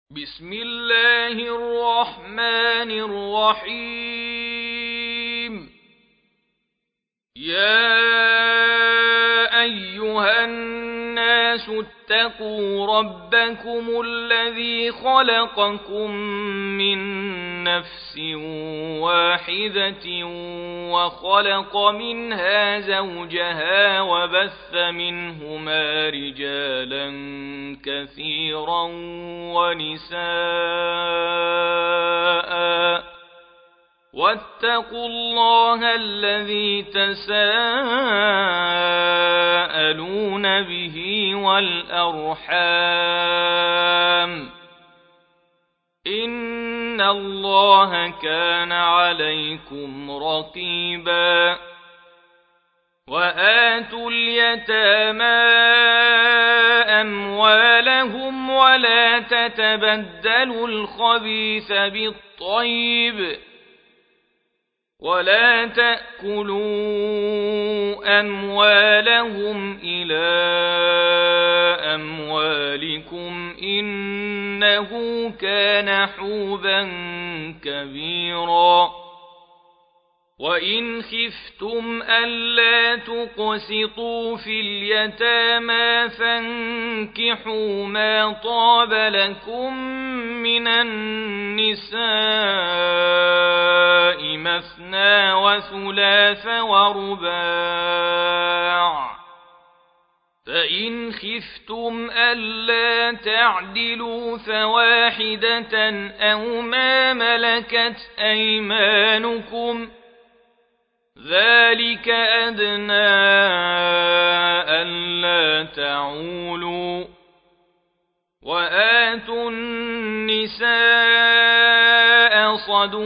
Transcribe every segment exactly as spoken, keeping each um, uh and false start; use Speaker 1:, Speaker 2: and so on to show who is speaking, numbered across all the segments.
Speaker 1: بسم الله الرحمن الرحيم. يا أيها الناس اتقوا ربكم الذي خلقكم من نفس واحدة وخلق منها زوجها وبث منهما رجالا كثيرا ونساء واتقوا الله الذي تساءلون به والأرحام إن الله كان عليكم رقيبا. وآتوا اليتامى أموالهم ولا تتبدلوا الخبيث بالطيب ولا تأكلوا أموالهم إلى أموالكم إنه كان حوبا كبيرا. وإن خفتم ألا تقسطوا في اليتامى فانكحوا ما طاب لكم من النساء مثنى وثلاث ورباع، فإن خفتم ألا تعدلوا فواحدة أو ما ملكت أيمانكم ذلك أدنى ألا تعولوا. وآتوا النساء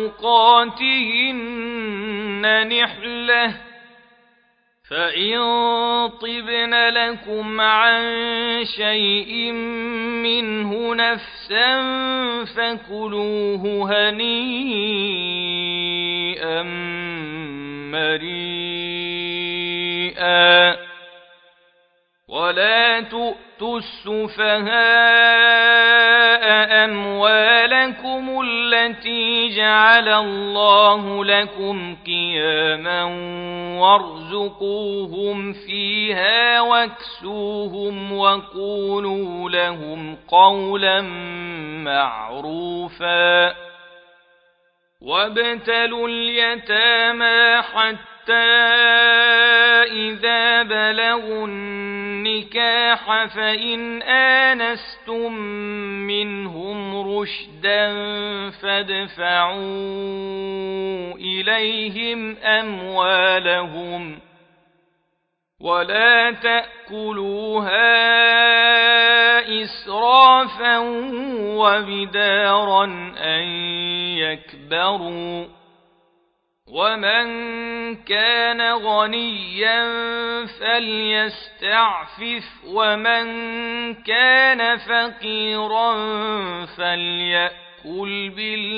Speaker 1: صدقاتهن نحلة فإن طبن لكم عن شيء منه نفسا فكلوه هنيئا مريئا. ولا تؤتوا السفهاء أموالكم التي جعل الله لكم قياما وارزقوهم فيها واكسوهم وقولوا لهم قولا معروفا. وابتلوا اليتامى حتى إذا بلغوا النكاح فإن آنستم منهم رشدا فادفعوا إليهم أموالهم ولا تأكلوها إسرافا وبدارا أن يكبروا. ومن كان غنيا فليستعفف ومن كان فقيرا فليأكل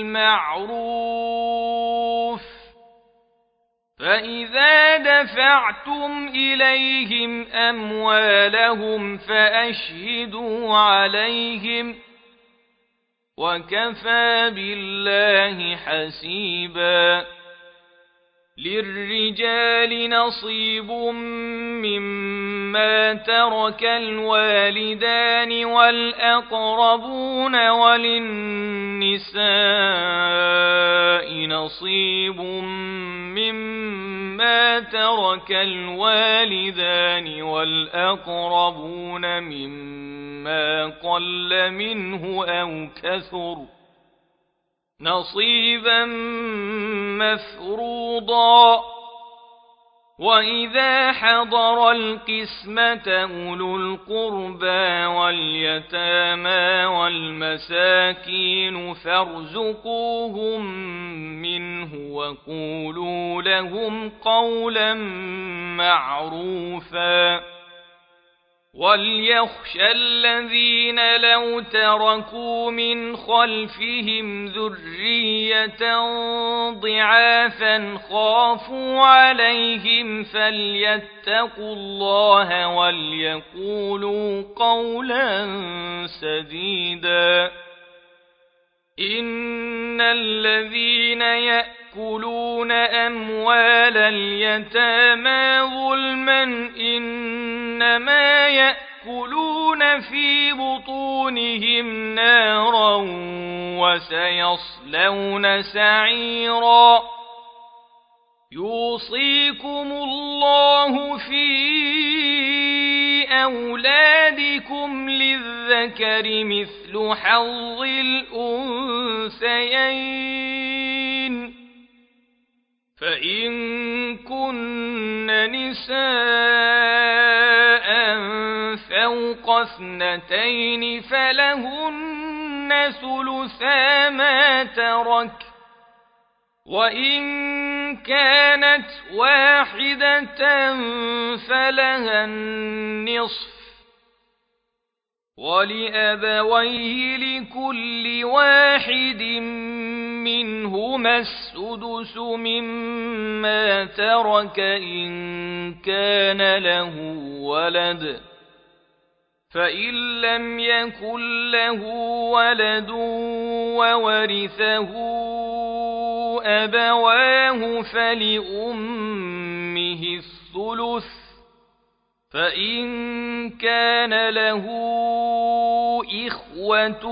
Speaker 1: بالمعروف. فإذا دفعتم إليهم أموالهم فأشهدوا عليهم وكفى بالله حسيبا. للرجال نصيب مما ترك الوالدان والأقربون وللنساء نصيب مما ترك الوالدان والأقربون مما قل منه أو كثر نصيبا مفروضا. وإذا حضر القسمة أولو القربى واليتامى والمساكين فارزقوهم منه وقولوا لهم قولا معروفا. وليخشى الذين لو تركوا من خلفهم ذرية ضعافا خافوا عليهم فليتقوا الله وليقولوا قولا سديدا. إن الذين يأكلون أموال اليتامى ظلما إنما يأكلون في بطونهم نارا وسيصلون سعيرا يوصيكم الله في أولادكم للذكر مثل حظ الأنثيين فإن كن نساء فوق اثنتين فلهن ثلثا ما ترك وإن كانت واحدة فلها النصف ولأبويه لكل واحد منهما السدس مما ترك إن كان له ولد فإن لم يكن له ولد وورثه أبواه فلأمه الثلث فإن كان له إخوة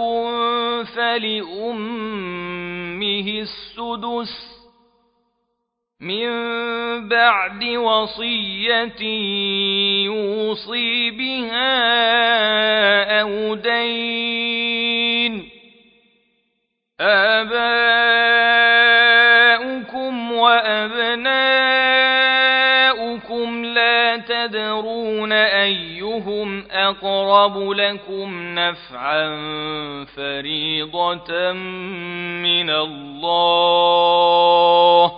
Speaker 1: فلأمه السدس من بعد وصية يوصي بها أو دين آباؤكم وأبناؤكم لا تدرون أيهم أقرب لكم نفعا فريضة من الله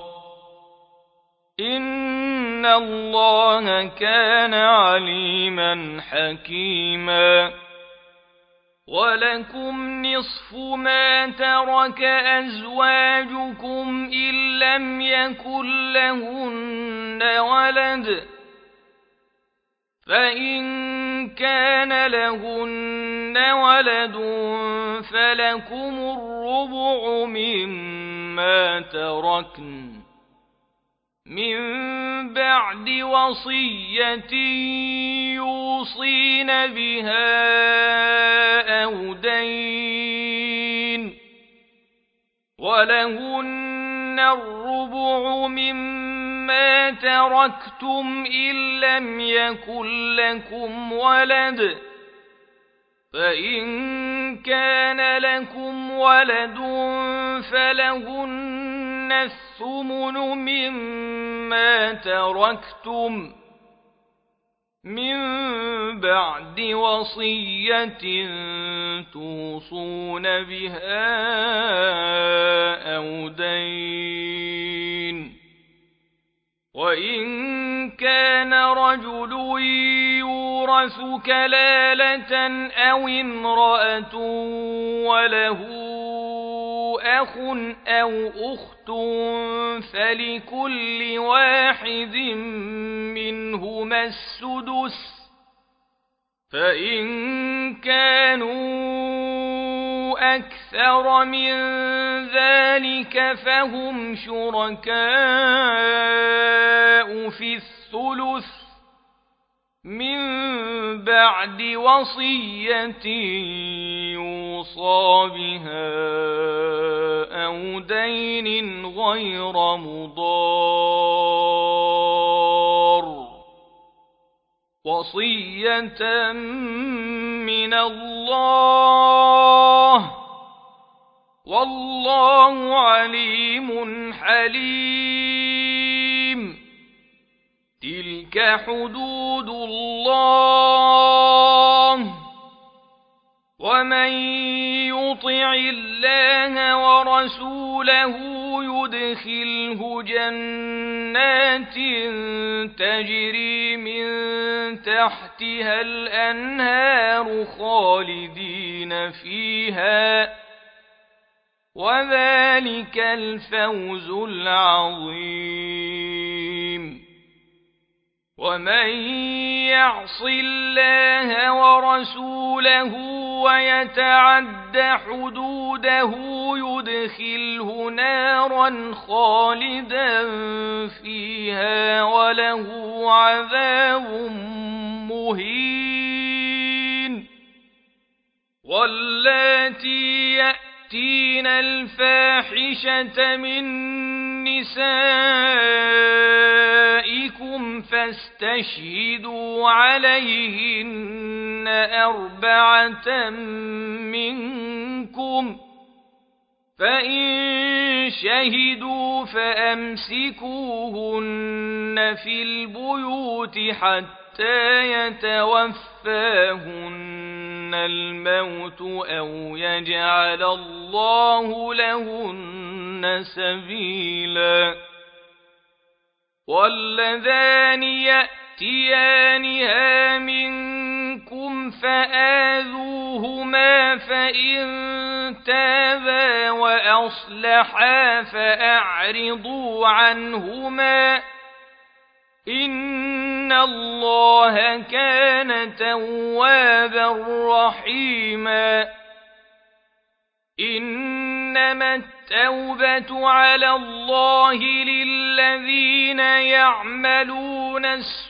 Speaker 1: إن الله كان عليما حكيما ولكم نصف ما ترك أزواجكم إن لم يكن لهن ولد فإن كان لهن ولد فلكم الربع مما تركن من بعد وصية يوصين بها أو دين ولهن الربع مما تركتم إن لم يكن لكم ولد فإن كان لكم ولد فلهن الثمن مما تركتم من بعد وصية توصون بها أو دين وإن كان رجل يورث كلالة أو امرأة وله أخ أو أخت فلكل واحد منهما السدس فإن كانوا أكثر من ذلك فهم شركاء في الثلث من بعد وصية يوصى بها أو دين غير مضار وصية من الله والله عليم حليم تلك حدود الله ومن يطع الله ورسوله يدخله جنات تجري من تحتها الأنهار خالدين فيها وذلك الفوز العظيم ومن يعص الله ورسوله ويتعد حدوده يدخله نارا خالدا فيها وله عذاب مهين. واللاتي يأتين الفاحشة من نسائكم فاستشهدوا عليهن أربعة منكم، فإن شهدوا فأمسكوهن في البيوت حتى يتوفاهن الموت أو يجعل الله لهن سبيلا. واللذان يأتيانها منكم فآذوهما فإن تابا وأصلحا فأعرضوا عنهما إن الله كان توابا رحيما. إنما التوبة على الله للذين يعملون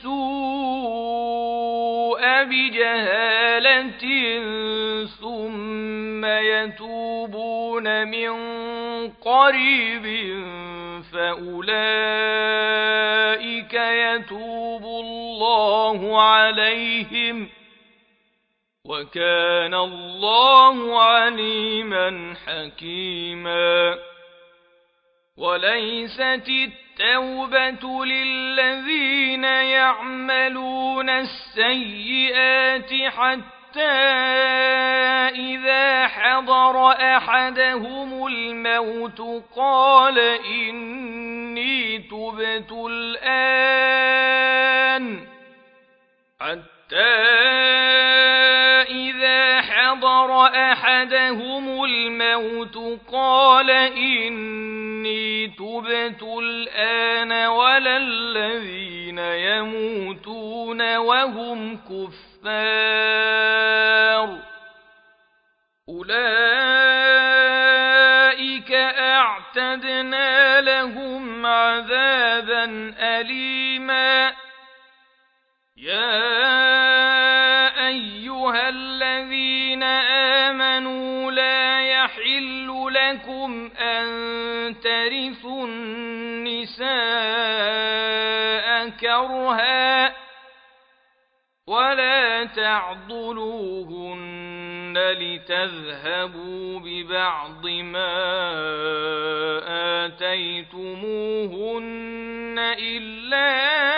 Speaker 1: السوء بجهالة ثم يتوبون من قريب فأولئك يتوب الله عليهم وكان الله عليما حكيما. وليست التوبة للذين يعملون السيئات حتى إذا حضر أحدهم الموت قال إني تبت الآن حتى إذا حضر أحدهم الموت قال إني تبت الآن ولا الذين يموتون وهم كفار أولئك أعتدنا لهم عذابا أليما. يا أيها الذين آمنوا لا يحل لكم أن ترثوا النساء كرها ولا تعضلوهن لتذهبوا ببعض ما آتيتموهن إلا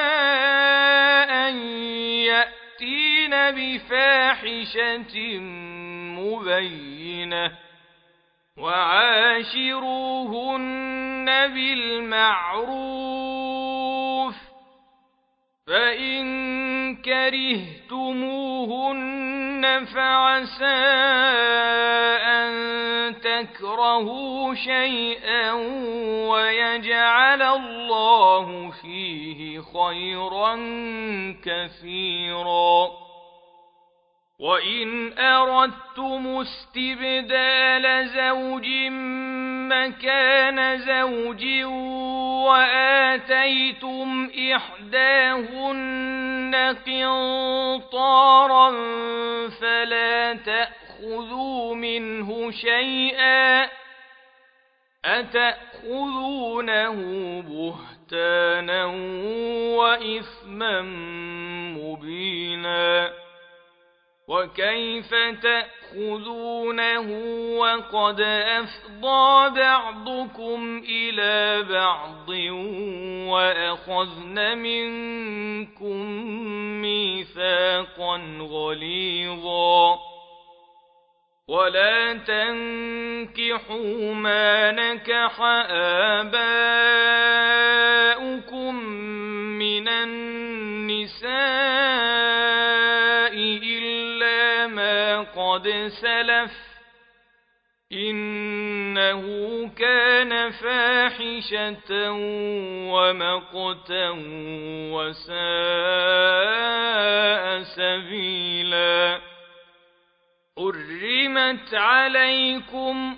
Speaker 1: أن يأتين بفاحشة مبينة وعاشروهن بالمعروف فإن كرهتموهن فعسى أن تكرهوا شيئا ويجعل الله فيه خيرا كثيرا. وإن أردتم استبدال زوج مكان زوج وآتيتم إحداهن قنطارا فلا تأخذوا منه شيئا أتأخذونه بهتانا وإثما مبينا. وكيف تأخذونه وقد أفضى بعضكم إلى بعض وأخذن منكم ميثاقا غليظا. ولا تنكحوا ما نكح آباؤكم من النساء إلا ما قد سلف إن إنه كان فاحشة ومقتا وساء سبيلا حرمت عليكم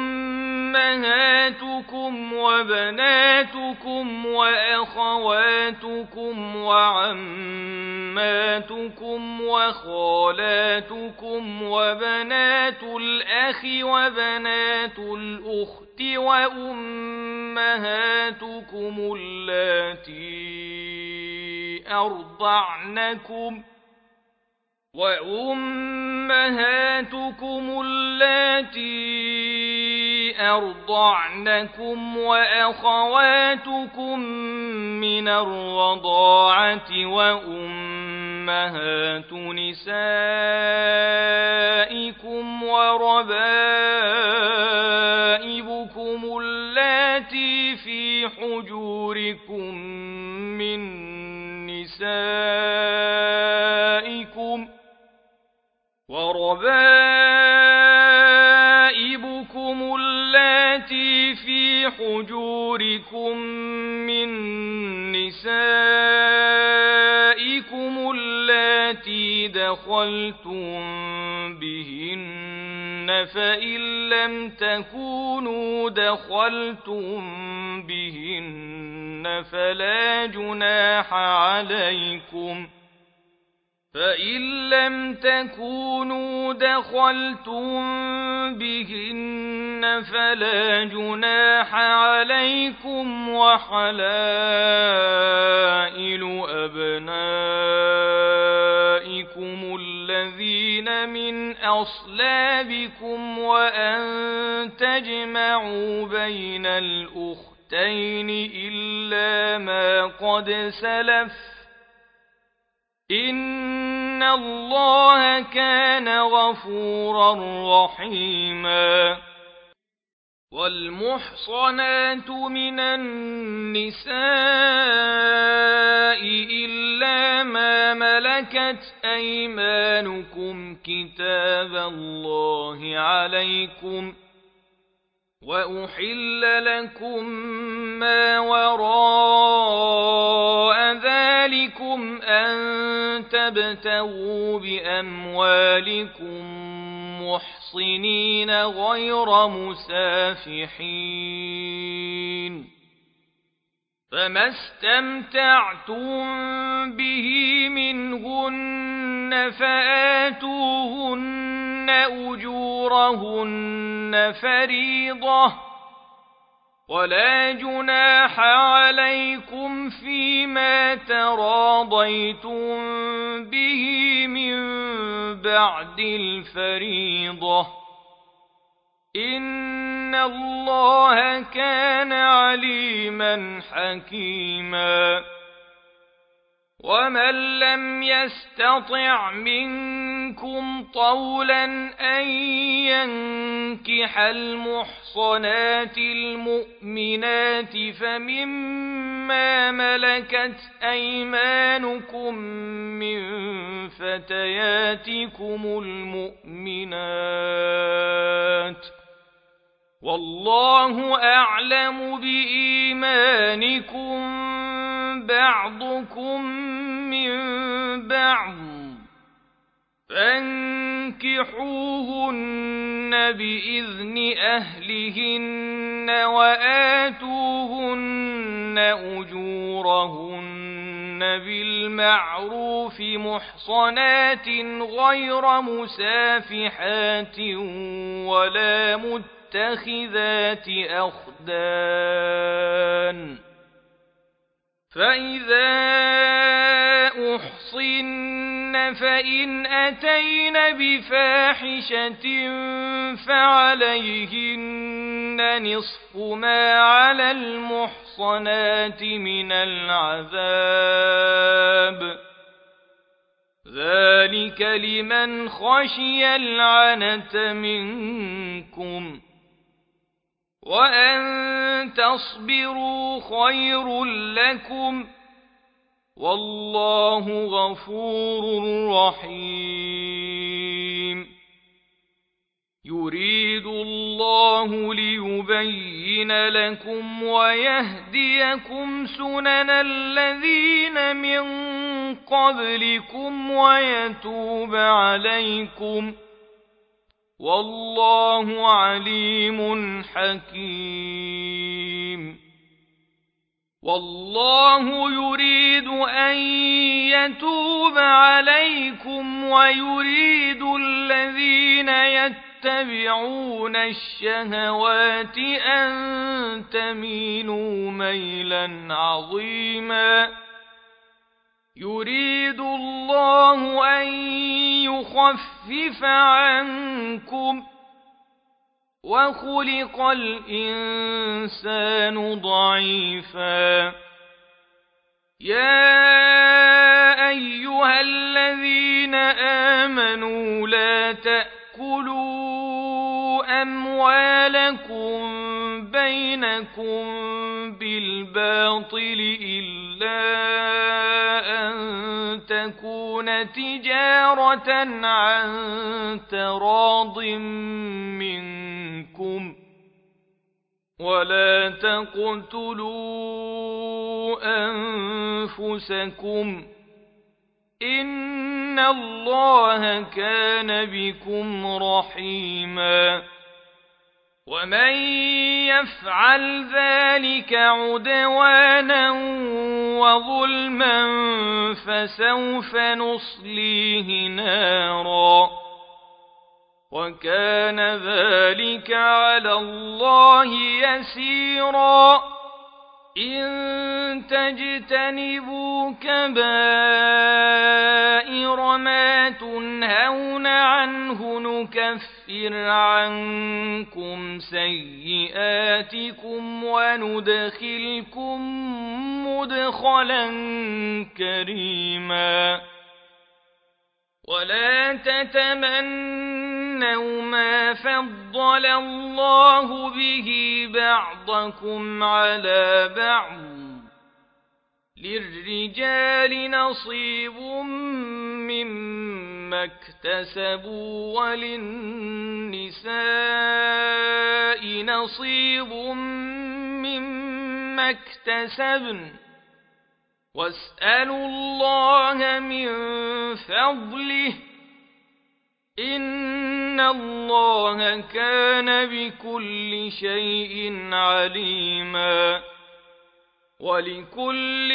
Speaker 1: أمهاتكم وبناتكم وأخواتكم وعماتكم وخالاتكم وبنات الأخ وبنات الأخت وأمهاتكم اللاتي أرضعنكم وأمهاتكم اللاتي أرضعنكم وأخواتكم من الرضاعة وأمهات نسائكم وربائبكم اللاتي في حجوركم من نسائكم وربائبكم اللاتي في حجوركم من نسائكم اللاتي دخلتم بهن فإن لم تكونوا دخلتم بهن فلا جناح عليكم فإن لم تكونوا دخلتم بهن فلا جناح عليكم وحلائل أبنائكم الذين من أصلابكم وأن تجمعوا بين الأختين إلا ما قد سلف إن الله كان غفورا رحيما والمحصنات من النساء إلا ما ملكت أيمانكم كتاب الله عليكم وأحل لكم ما وراء ذلكم أن تبتغوا بأموالكم محصنين غير مسافحين فما استمتعتم به منهن فآتوهن أجورهن فريضة ولا جناح عليكم فيما تراضيتم به من بعد الفريضة إن الله كان عليما حكيما ومن لم يستطع منكم طولا أن ينكح المحصنات المؤمنات فمما ملكت أيمانكم من فتياتكم المؤمنات والله أعلم بإيمانكم بعضكم من بعض فانكحوهن بإذن أهلهن وآتوهن أجورهن بالمعروف محصنات غير مسافحات ولا متخذات أخدان فإذا أحصن فإن أتين بفاحشة فعليهن نصف ما على المحصنات من العذاب ذلك لمن خشي العنة منكم وأن تصبروا خير لكم والله غفور رحيم يريد الله ليبين لكم ويهديكم سنن الذين من قبلكم ويتوب عليكم والله عليم حكيم والله يريد أن يتوب عليكم ويريد الذين يتبعون الشهوات أن تميلوا ميلا عظيما يريد الله أن يخفف عنكم وخلق الإنسان ضعيفا يا أيها الذين آمنوا لا تأكلوا أموالكم بينكم بالباطل إلا أن تكون تجارة عن تراض منكم ولا تقتلوا أنفسكم إن الله كان بكم رحيما ومن يفعل ذلك عدوانا وظلما فسوف نصليه نارا وكان ذلك على الله يسيرا إن تجتنبوا كبائر ما تنهون عنه نكفر عنكم سيئاتكم وندخلكم مدخلا كريما ولا تتمنوا ما فضل الله به بعضكم على بعض للرجال نصيب مما اكتسبوا وللنساء نصيب مما اكتسبن واسألوا الله من فضله إن الله كان بكل شيء عليما ولكل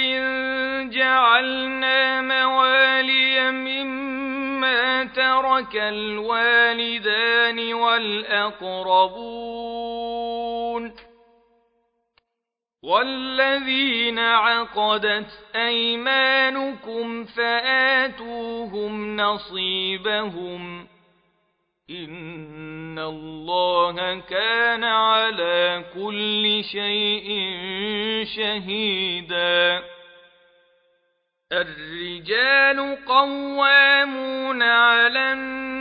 Speaker 1: جعلنا موالي مما ترك الوالدان والأقربون والذين عقدت أيمانكم فآتوهم نصيبهم إن الله كان على كل شيء شهيدا الرجال قوامون على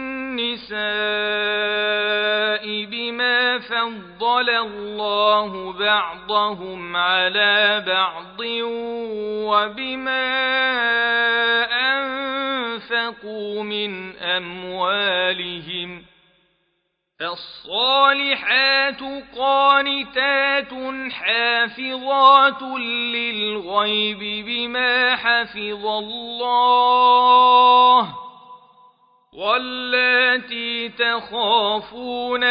Speaker 1: النساء بما فضل الله بعضهم على بعض وبما أنفقوا من أموالهم الصالحات قانتات حافظات للغيب بما حفظ الله واللاتي تخافون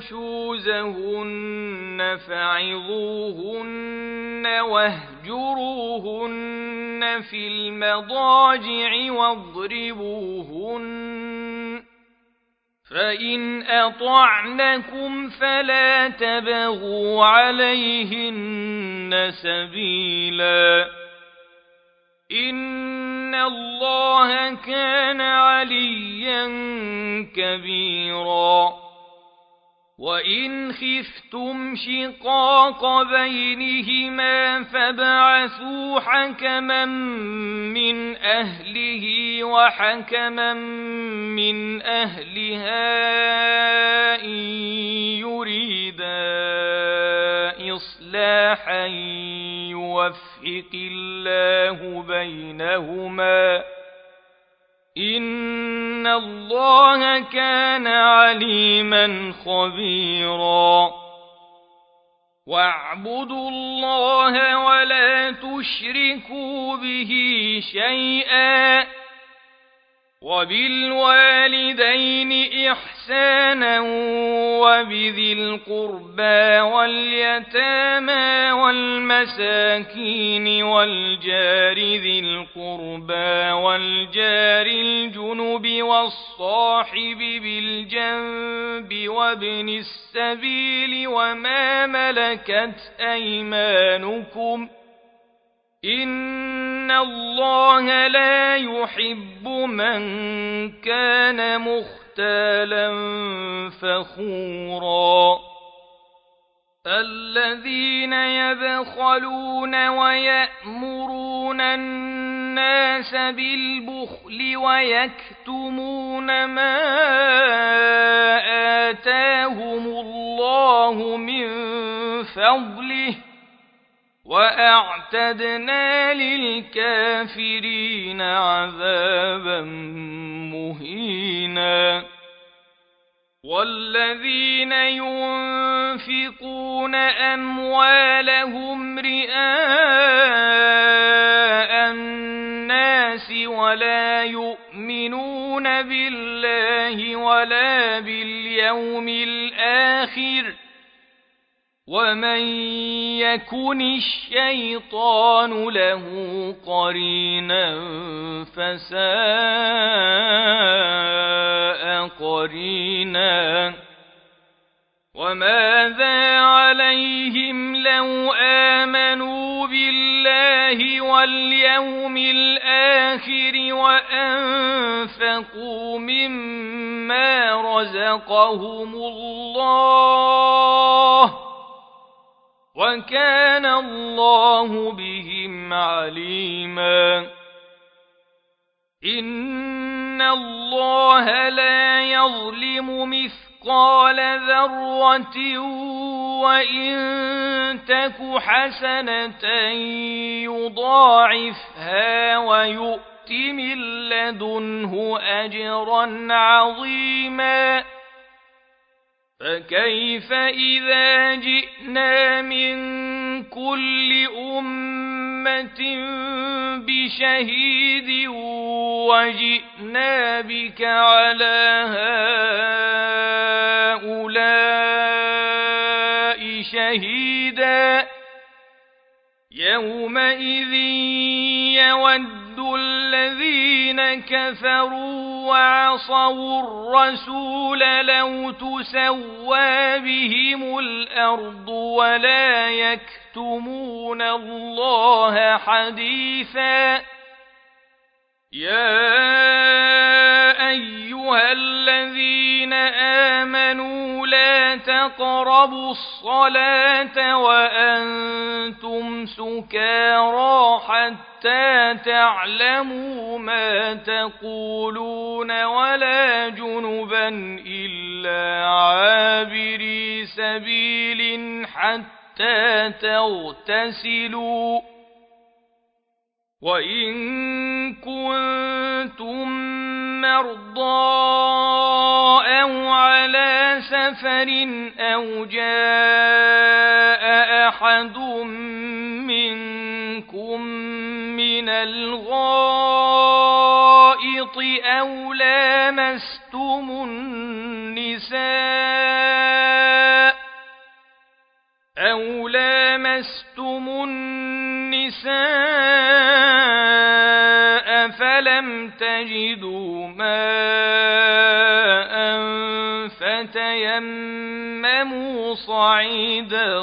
Speaker 1: نشوزهن فعظوهن واهجروهن في المضاجع واضربوهن فإن أطعنكم فلا تبغوا عليهن سبيلا إن الله كان عليا كبيرا وإن خفتم شقاق بينهما فابعثوا حكما من أهله وحكما من أهلها إن يريدا إصلاحا يوفق الله بينهما إن إن الله كان عليما خبيرا واعبدوا الله ولا تشركوا به شيئا وبالوالدين إحسانا وبذي القربى واليتامى والمساكين والجار ذي القربى والجار الجنب والصاحب بالجنب وابن السبيل وما ملكت أيمانكم إن الله لا يحب من كان مختالا فخورا الذين يبخلون ويأمرون الناس بالبخل ويكتمون ما آتاهم الله من فضله وأعتدنا للكافرين عذابا مهينا والذين ينفقون أموالهم رئاء الناس ولا يؤمنون بالله ولا باليوم الآخر ومن يكن الشيطان له قرينا فساء قرينا وماذا عليهم لو آمنوا بالله واليوم الآخر وأنفقوا مما رزقهم الله وكان الله بهم عليما إن الله لا يظلم مثقال ذرة وإن تك حسنة يضاعفها ويؤت من لدنه أجرا عظيما فكيف إذا جئنا من كل أمة بشهيد وجئنا بك على هؤلاء شهيدا يومئذ يود الذين كفروا وعصوا الرسول لو تسوى بهم الأرض ولا يكتمون الله حديثا يا أيها الذين آمنوا لا تقربوا الصلاة وأنتم سكارى حتى تعلموا ما تقولون ولا جنبا إلا عابري سبيل حتى تغتسلوا وإن كنتم مرضى أو على سفر أو جاء أحد منكم من الغائط أو لامستم النساء أو لامستم النساء فلم تجدوا ماء فتيمموا صعيدا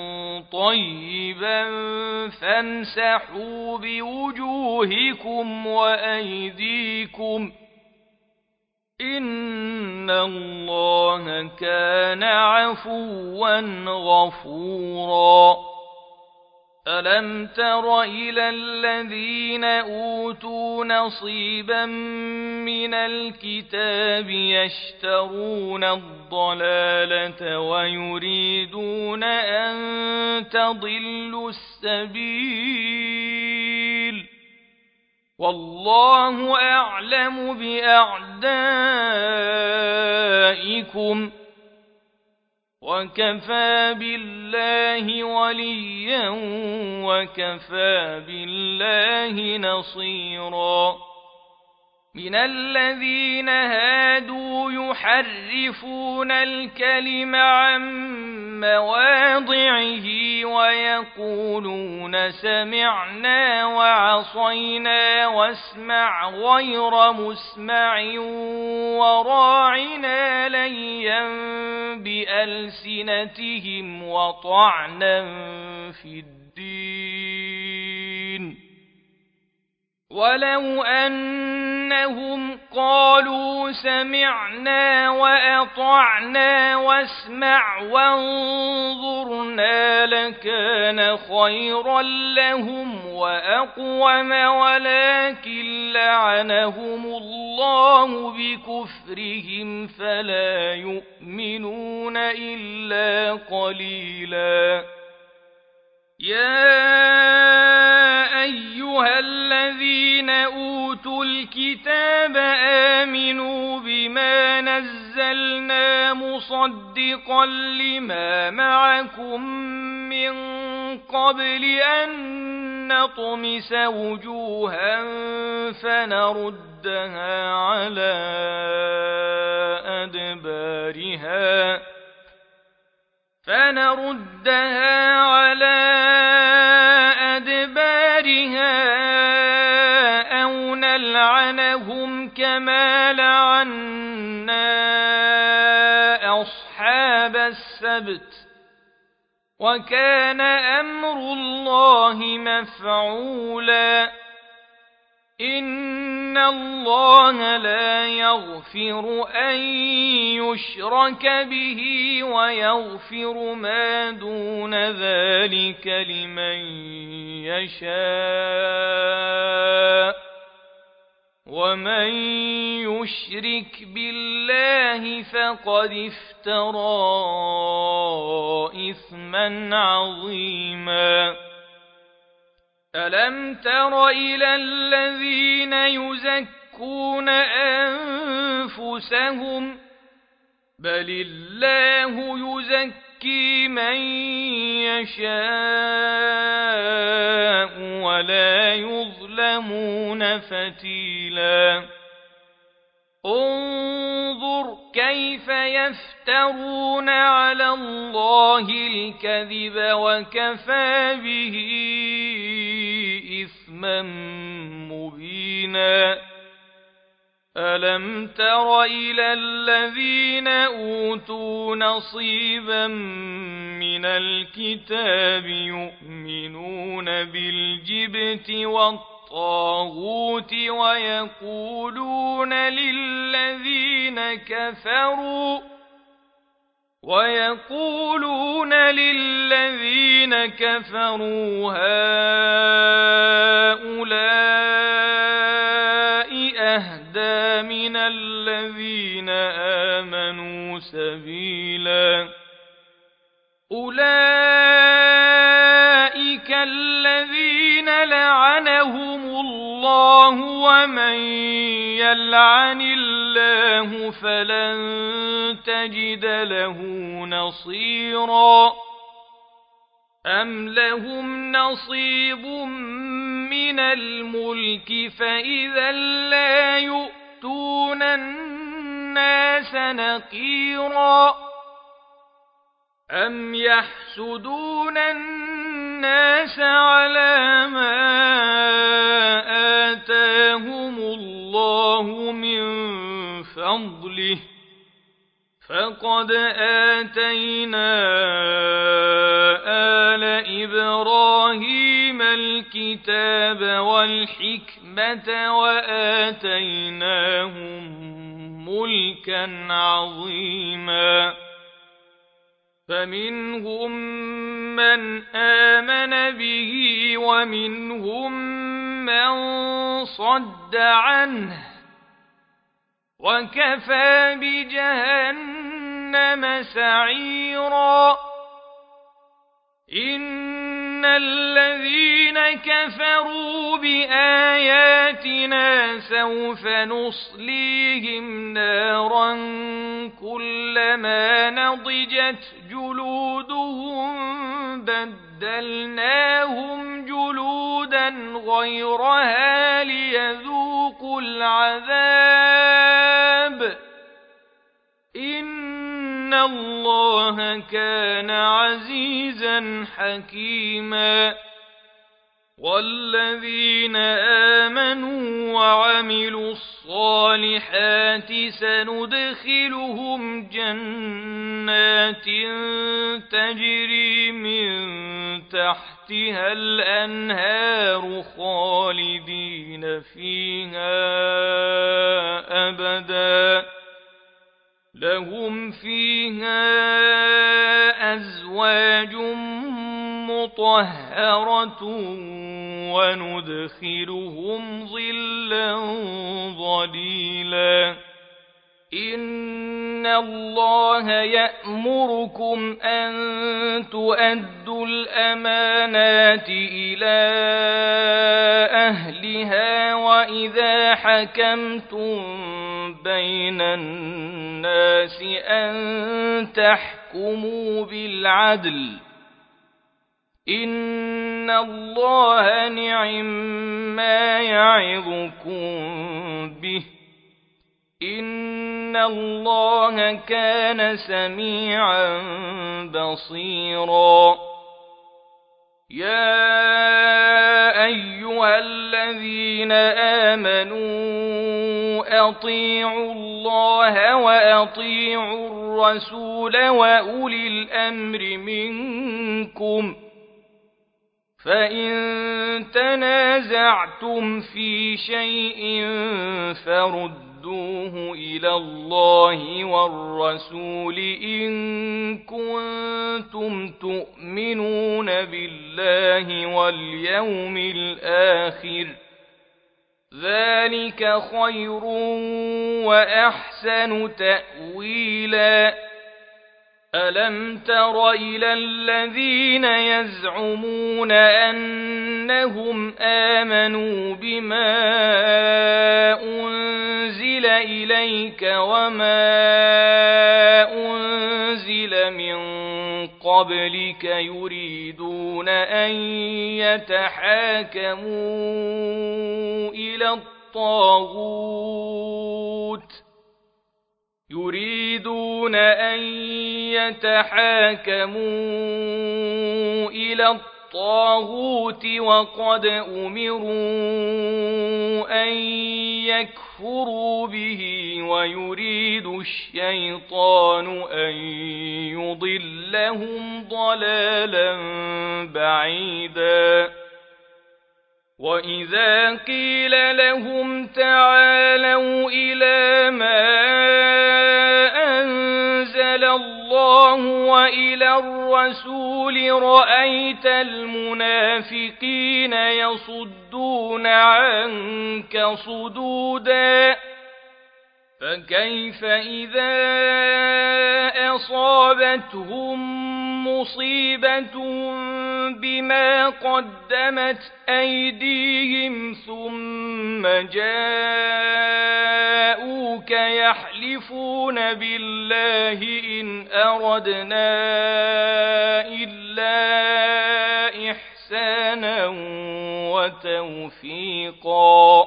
Speaker 1: طيبا فامسحوا بوجوهكم وأيديكم إن الله كان عفوا غفورا ألم تر إلى الذين أوتوا نصيبا من الكتاب يشترون الضلالة ويريدون أن تضلوا السبيل والله أعلم بأعدائكم وكفى بالله وليا وكفى بالله نصيرا من الذين هادوا يحرفون الكلم عن مواضعه ويقولون سمعنا وعصينا واسمع غير مسمع وراعنا ليا بألسنتهم وطعنا في الدين ولو أنهم قالوا سمعنا وأطعنا واسمع وانظرنا لكان خيرا لهم وأقوم ولكن لعنهم الله بكفرهم فلا يؤمنون إلا قليلا يا أيها الذين أوتوا الكتاب آمنوا بما نزلنا مصدقا لما معكم من قبل أن نطمس وجوها فنردها على أدبارها فنردها على أدبارها أو نلعنهم كما لعنا أصحاب السبت وكان أمر الله مفعولا إن الله لا يغفر أن يشرك به ويغفر ما دون ذلك لمن يشاء ومن يشرك بالله فقد افترى إثما عظيما ألم تر إلى الذين يزكون أنفسهم بل الله يزكي من يشاء ولا يظلمون فتيلا انظر كيف يفترون على الله الكذب وكفى به إثما مبينا ألم تر إلى الذين أوتوا نصيبا من الكتاب يؤمنون بالجبت والطاغوت ويقولون للذين كفروا ويقولون للذين كفروا هؤلاء أهدى من الذين آمنوا سبيلا أولئك الذين لعنهم الله ومن يلعن الله فلن تجد له نصيرا أم لهم نصيب من الملك فإذا لا يؤتون الناس نقيرا أم يحسدون الناس على ما آتاهم الله من فضله فقد آتينا آل إبراهيم الكتاب والحكمة وآتيناهم ملكا عظيما فمنهم من آمن به ومنهم من صد عنه وكفى بجهنم سعيرا إن الذين كفروا بآياتنا سوف نصليهم نارا كلما نضجت جلودهم بدلناهم جلودا غيرها ليذوقوا العذاب إن الله كان عزيزا حكيما والذين آمنوا وعملوا الصالحات سندخلهم جنات تجري من تحتها الأنهار خالدين فيها أبدا لهم فيها أزواج مطهرة وندخلهم ظلا ظليلا إن الله يأمركم أن تؤدوا الأمانات إلى أهلها وإذا حكمتم بين الناس أن تحكموا بالعدل إن الله نعم ما يعظكم به إن الله كان سميعا بصيرا يا أيها الذين آمنوا أطيعوا الله وأطيعوا الرسول وأولي الأمر منكم فإن تنازعتم في شيء فردوه إلى الله والرسول إن كنتم تؤمنون بالله واليوم الآخر ذلك خير وأحسن تأويلا ألم تر إلى الذين يزعمون أنهم آمنوا بما أنزل إليك وما أنزل من قبلك يريدون أن يتحاكموا إلى الطاغوت يريدون أن يتحاكموا إلى الطاغوت وقد أمروا أن يكفروا به ويريد الشيطان أن يضلهم ضلالا بعيدا وإذا قيل لهم تعالوا إلى ما أنزل الله وإلى الرسول رأيت المنافقين يصدون عنك صدودا فكيف إذا أصابتهم مصيبة بما قدمت أيديهم ثم جاءوك يحلفون بالله إن أردنا إلا إحسانا وتوفيقا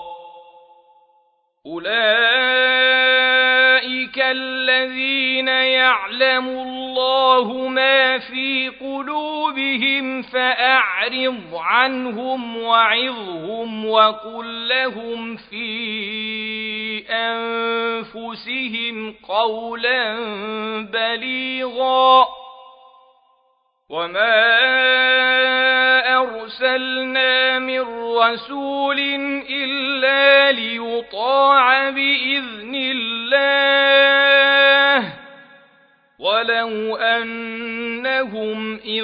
Speaker 1: أولئك الذين يعلم الله ما في قلوبهم فأعرض عنهم وعظهم وقل لهم في أنفسهم قولا بليغا وما أرسلنا من رسول إلا ليطاع بإذن الله ولو أنهم إذ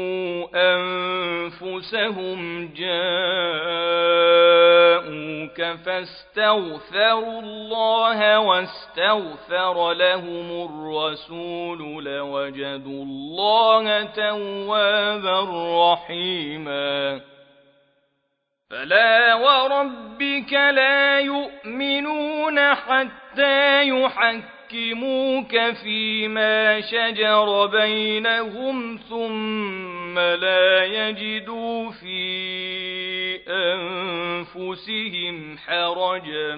Speaker 1: ظلموا أنفسهم جاءوك فاستغفروا الله واستغفر لهم الرسول لوجدوا الله توابا رحيما فلا وربك لا يؤمنون حتى يحكموك فيما شجر بينهم ثم لا يجدوا في أنفسهم حرجا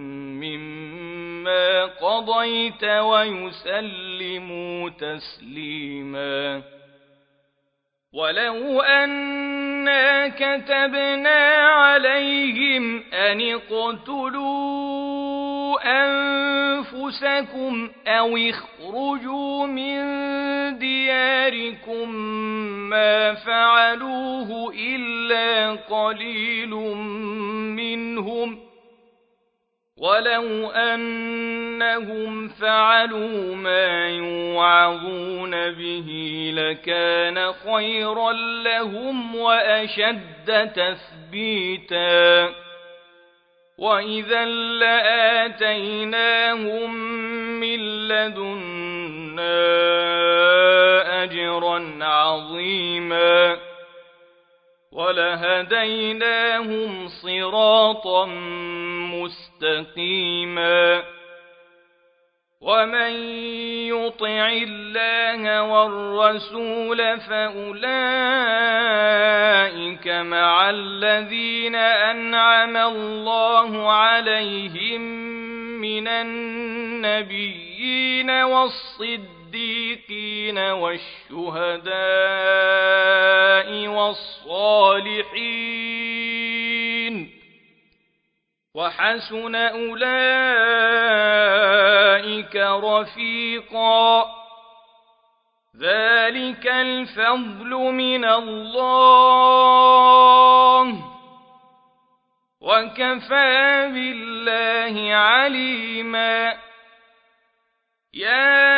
Speaker 1: مما قضيت ويسلموا تسليما ولو أنا كتبنا عليهم أن اقتلوا أنفسكم أو اخرجوا من دياركم ما فعلوه إلا قليل منهم ولو أنهم فعلوا ما يوعظون به لكان خيرا لهم وأشد تثبيتا وإذا لآتيناهم من لدنا أجرا عظيما ولهديناهم صراطا مستقيما ومن يطع الله والرسول فأولئك مع الذين أنعم الله عليهم من النبيين والصديقين والشهداء والصالحين وحسن أولئك رفيقا ذلك الفضل من الله وكفى بالله عليما يا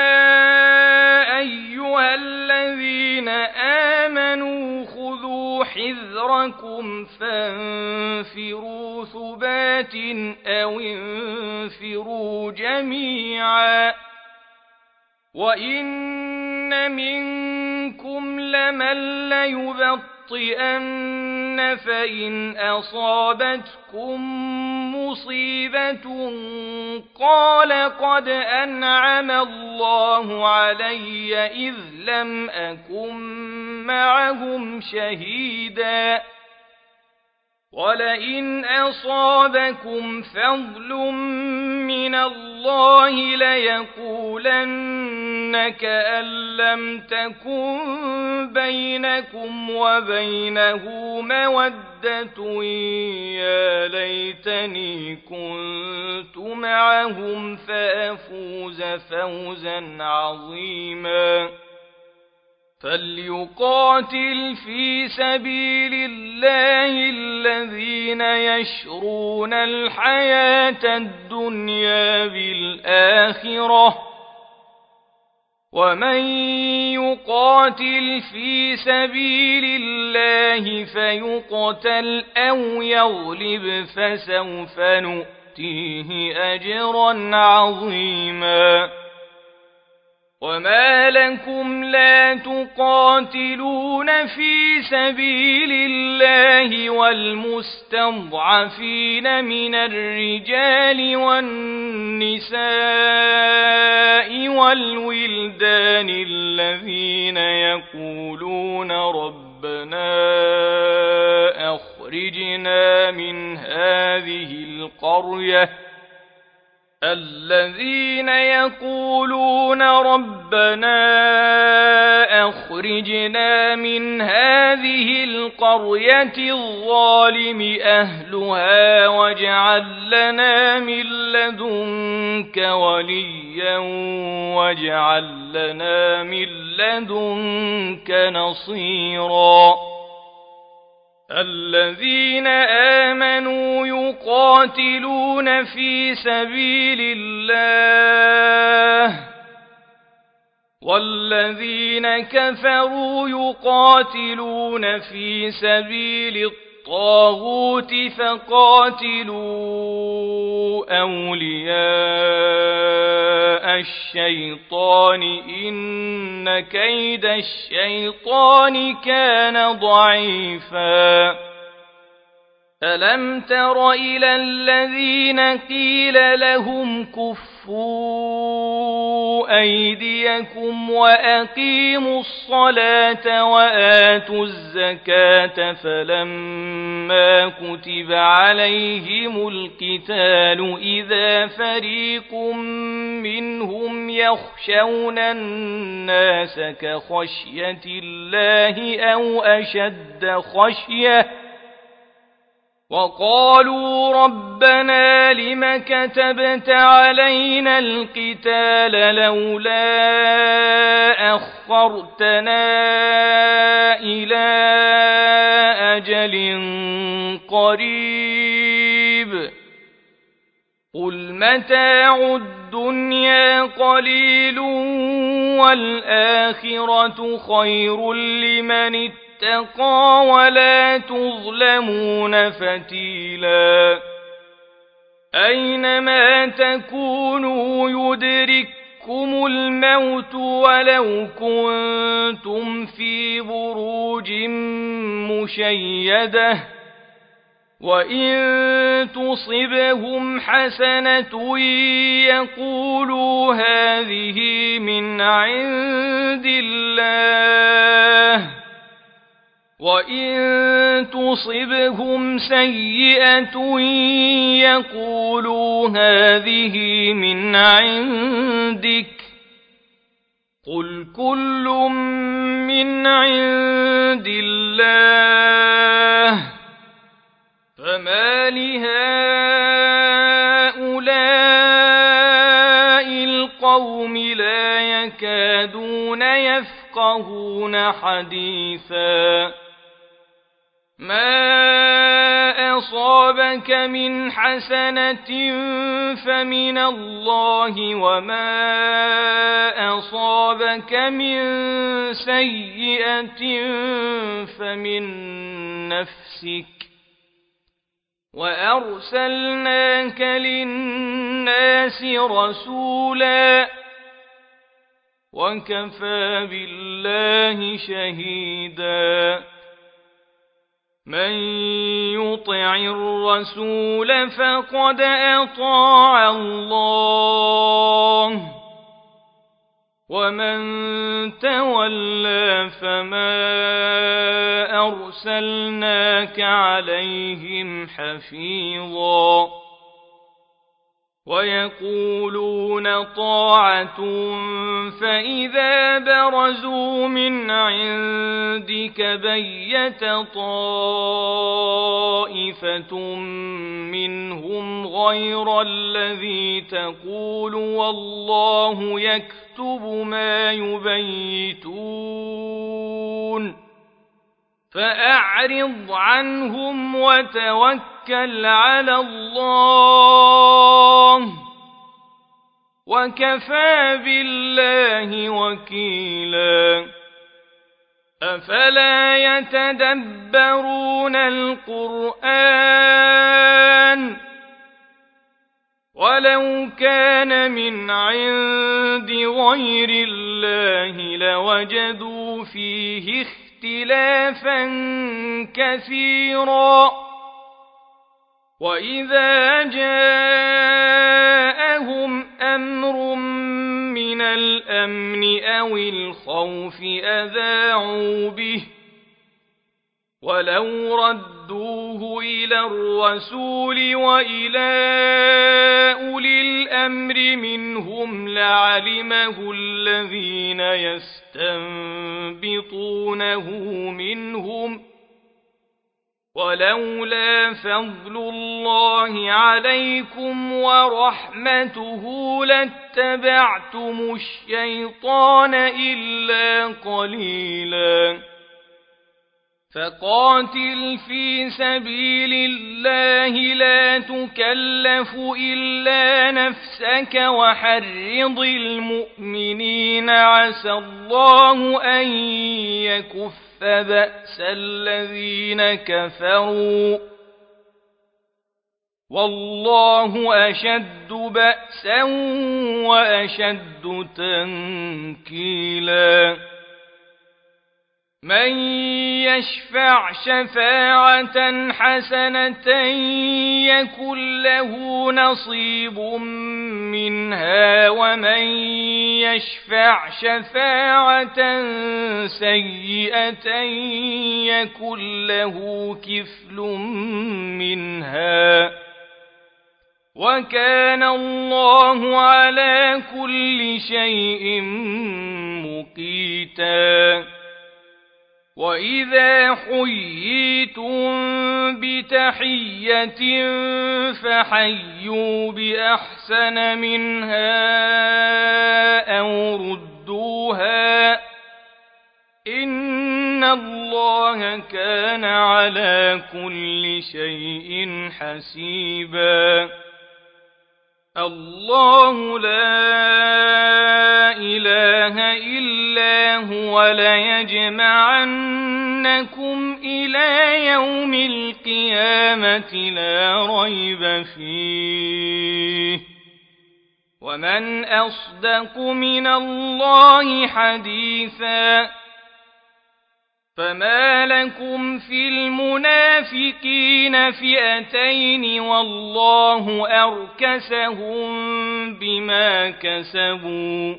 Speaker 1: أيها الذين آمنوا خذوا حذركم فانفروا ثبات أو انفروا جميعا وإن منكم لمن ليبطئن فإن أصابتكم مصيبة قال قد أنعم الله علي إذ لم أكن معهم شهيدا ولئن أصابكم فضل من الله ليقولن كأن لم تكن بينكم وبينه مودة يا ليتني كنت معهم فأفوز فوزا عظيما فليقاتل في سبيل الله الذين يشرون الحياة الدنيا بالآخرة ومن يقاتل في سبيل الله فيقتل أو يغلب فسوف نؤتيه أجرا عظيما وما لكم لا تقاتلون في سبيل الله والمستضعفين من الرجال والنساء والولدان الذين يقولون ربنا أخرجنا من هذه القرية الذين يقولون ربنا أخرجنا من هذه القرية الظالم أهلها واجعل لنا من لدنك وليا واجعل لنا من لدنك نصيرا الذين آمنوا يقاتلون في سبيل الله والذين كفروا يقاتلون في سبيل الطاغوت فقاتلوا أولياء الشيطان إن كيد الشيطان كان ضعيفا ألم تر إلى الذين قيل لهم كفوا أيديكم وأقيموا الصلاة وآتوا الزكاة فلما كتب عليهم القتال إذا فريق منهم يخشون الناس كخشية الله أو أشد خشية وقالوا ربنا لم كتبت علينا القتال لولا أخرتنا إلى أجل قريب قل متاع الدنيا قليل والآخرة خير لمن اتقى اتقى ولا تظلمون فتيلا أينما تكونوا يدرككم الموت ولو كنتم في بروج مشيدة وإن تصبهم حسنة يقولوا هذه من عند الله وإن تصبهم سيئة يقولوا هذه من عندك قل كل من عند الله فما لهؤلاء القوم لا يكادون يفقهون حديثا ما أصابك من حسنة فمن الله وما أصابك من سيئة فمن نفسك وأرسلناك للناس رسولا وكفى بالله شهيدا من يطع الرسول فقد أطاع الله ومن تولى فما أرسلناك عليهم حفيظا ويقولون طاعة فإذا برزوا من عندك بيت طائفة منهم غير الذي تقول والله يكتب ما يبيتون فأعرض عنهم وتوكل على الله وكفى بالله وكيلا أفلا يتدبرون القرآن ولو كان من عند غير الله لوجدوا فيه اختلافا كثيرا وإذا جاءهم أمر من الأمن أو الخوف أذاعوا به ولو ردوه إلى الرسول وإلى أولي الأمر منهم لعلمه الذين يستنبطونه منهم ولولا فضل الله عليكم ورحمته لاتبعتم الشيطان إلا قليلا فقاتل في سبيل الله لا تكلف إلا نفسك وحرض المؤمنين عسى الله أن يكف بأس الذين كفروا والله أشد بأسا وأشد تنكيلا من يشفع شفاعة حسنة يكن له نصيب منها ومن يشفع شفاعة سيئة يكن له كفل منها وكان الله على كل شيء مقيتا وإذا حييتم بتحية فحيوا بأحسن منها أو ردوها إن الله كان على كل شيء حسيبا الله لا إله إلا هو ليجمعنكم إلى يوم القيامة لا ريب فيه ومن أصدق من الله حديثا فما لكم في المنافقين فئتين والله أركسهم بما كسبوا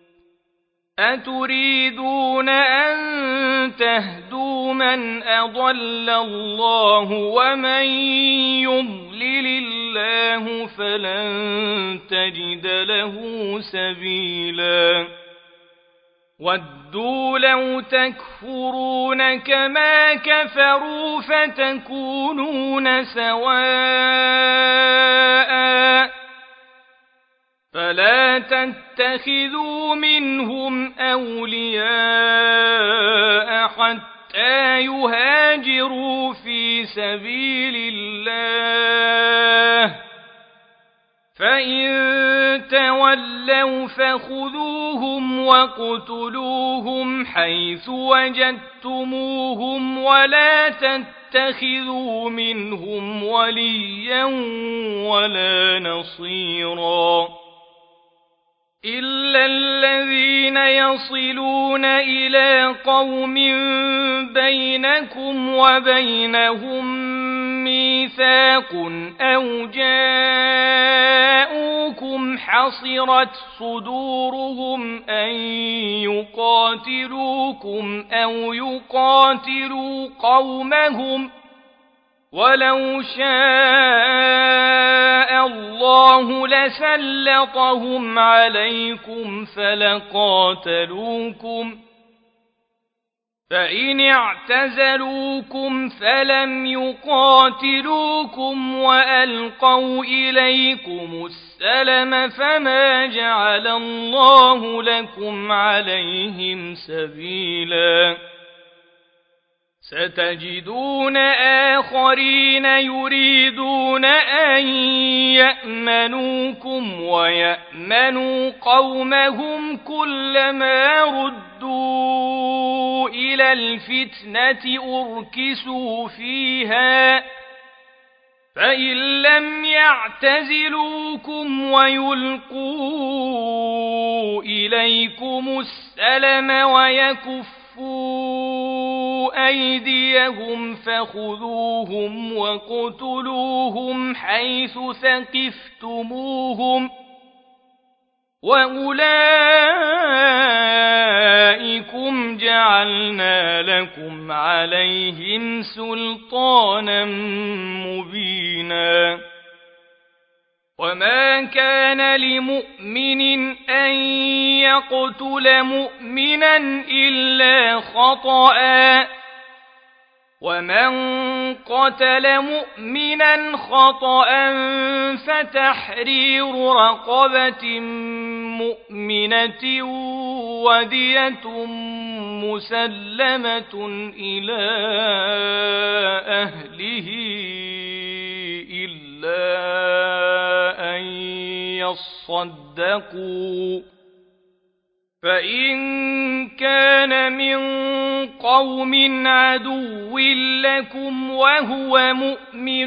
Speaker 1: أتريدون أن تهدوا من أضل الله ومن يضلل الله فلن تجد له سبيلا ودوا لو تكفرون كما كفروا فتكونون سواء فلا تتخذوا منهم أولياء حتى يهاجروا في سبيل الله فإن تولوا فخذوهم وَاقْتُلُوهُمْ حيث وجدتموهم ولا تتخذوا منهم وليا ولا نصيرا إلا الذين يصلون إلى قوم بينكم وبينهم ميثاق أو جاءوكم حصرت صدورهم أن يقاتلوكم أو يقاتلوا قومهم ولو شاء الله لسلطهم عليكم فلقاتلوكم فإن اعتزلوكم فلم يقاتلوكم وألقوا إليكم السلم فما جعل الله لكم عليهم سبيلا ستجدون آخرين يريدون أن يأمنوكم ويأمنوا قومهم كلما ردوا إلى الفتنة أركسوا فيها فإن لم يعتزلوكم ويلقوا إليكم السلم ويكفوا أيديهم فخذوهم وقتلوهم حيث ثقفتموهم وأولئكم جعلنا لكم عليهم سلطانا مبينا وما كان لمؤمن أن يقتل مؤمنا إلا خطأ ومن قتل مؤمنا خطأ فتحرير رقبة مؤمنة ودية مسلمة إلى أهله إلا أن يصدقوا فإن كان من قوم عدو لكم وهو مؤمن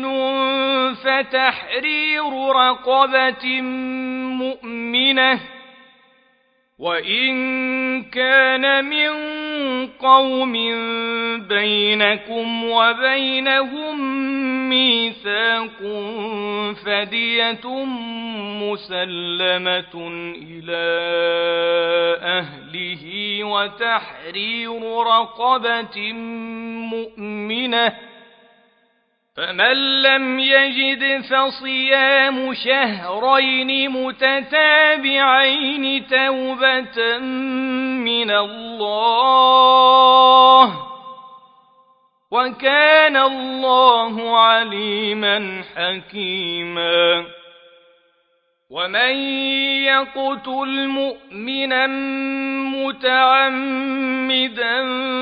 Speaker 1: فتحرير رقبة مؤمنة وإن كان من قوم بينكم وبينهم ميثاق فدية مسلمة إلى أهله وتحرير رقبة مؤمنة فمن لم يجد فصيام شهرين متتابعين توبة من الله وكان الله عليما حكيما ومن يقتل مؤمنا متعمدا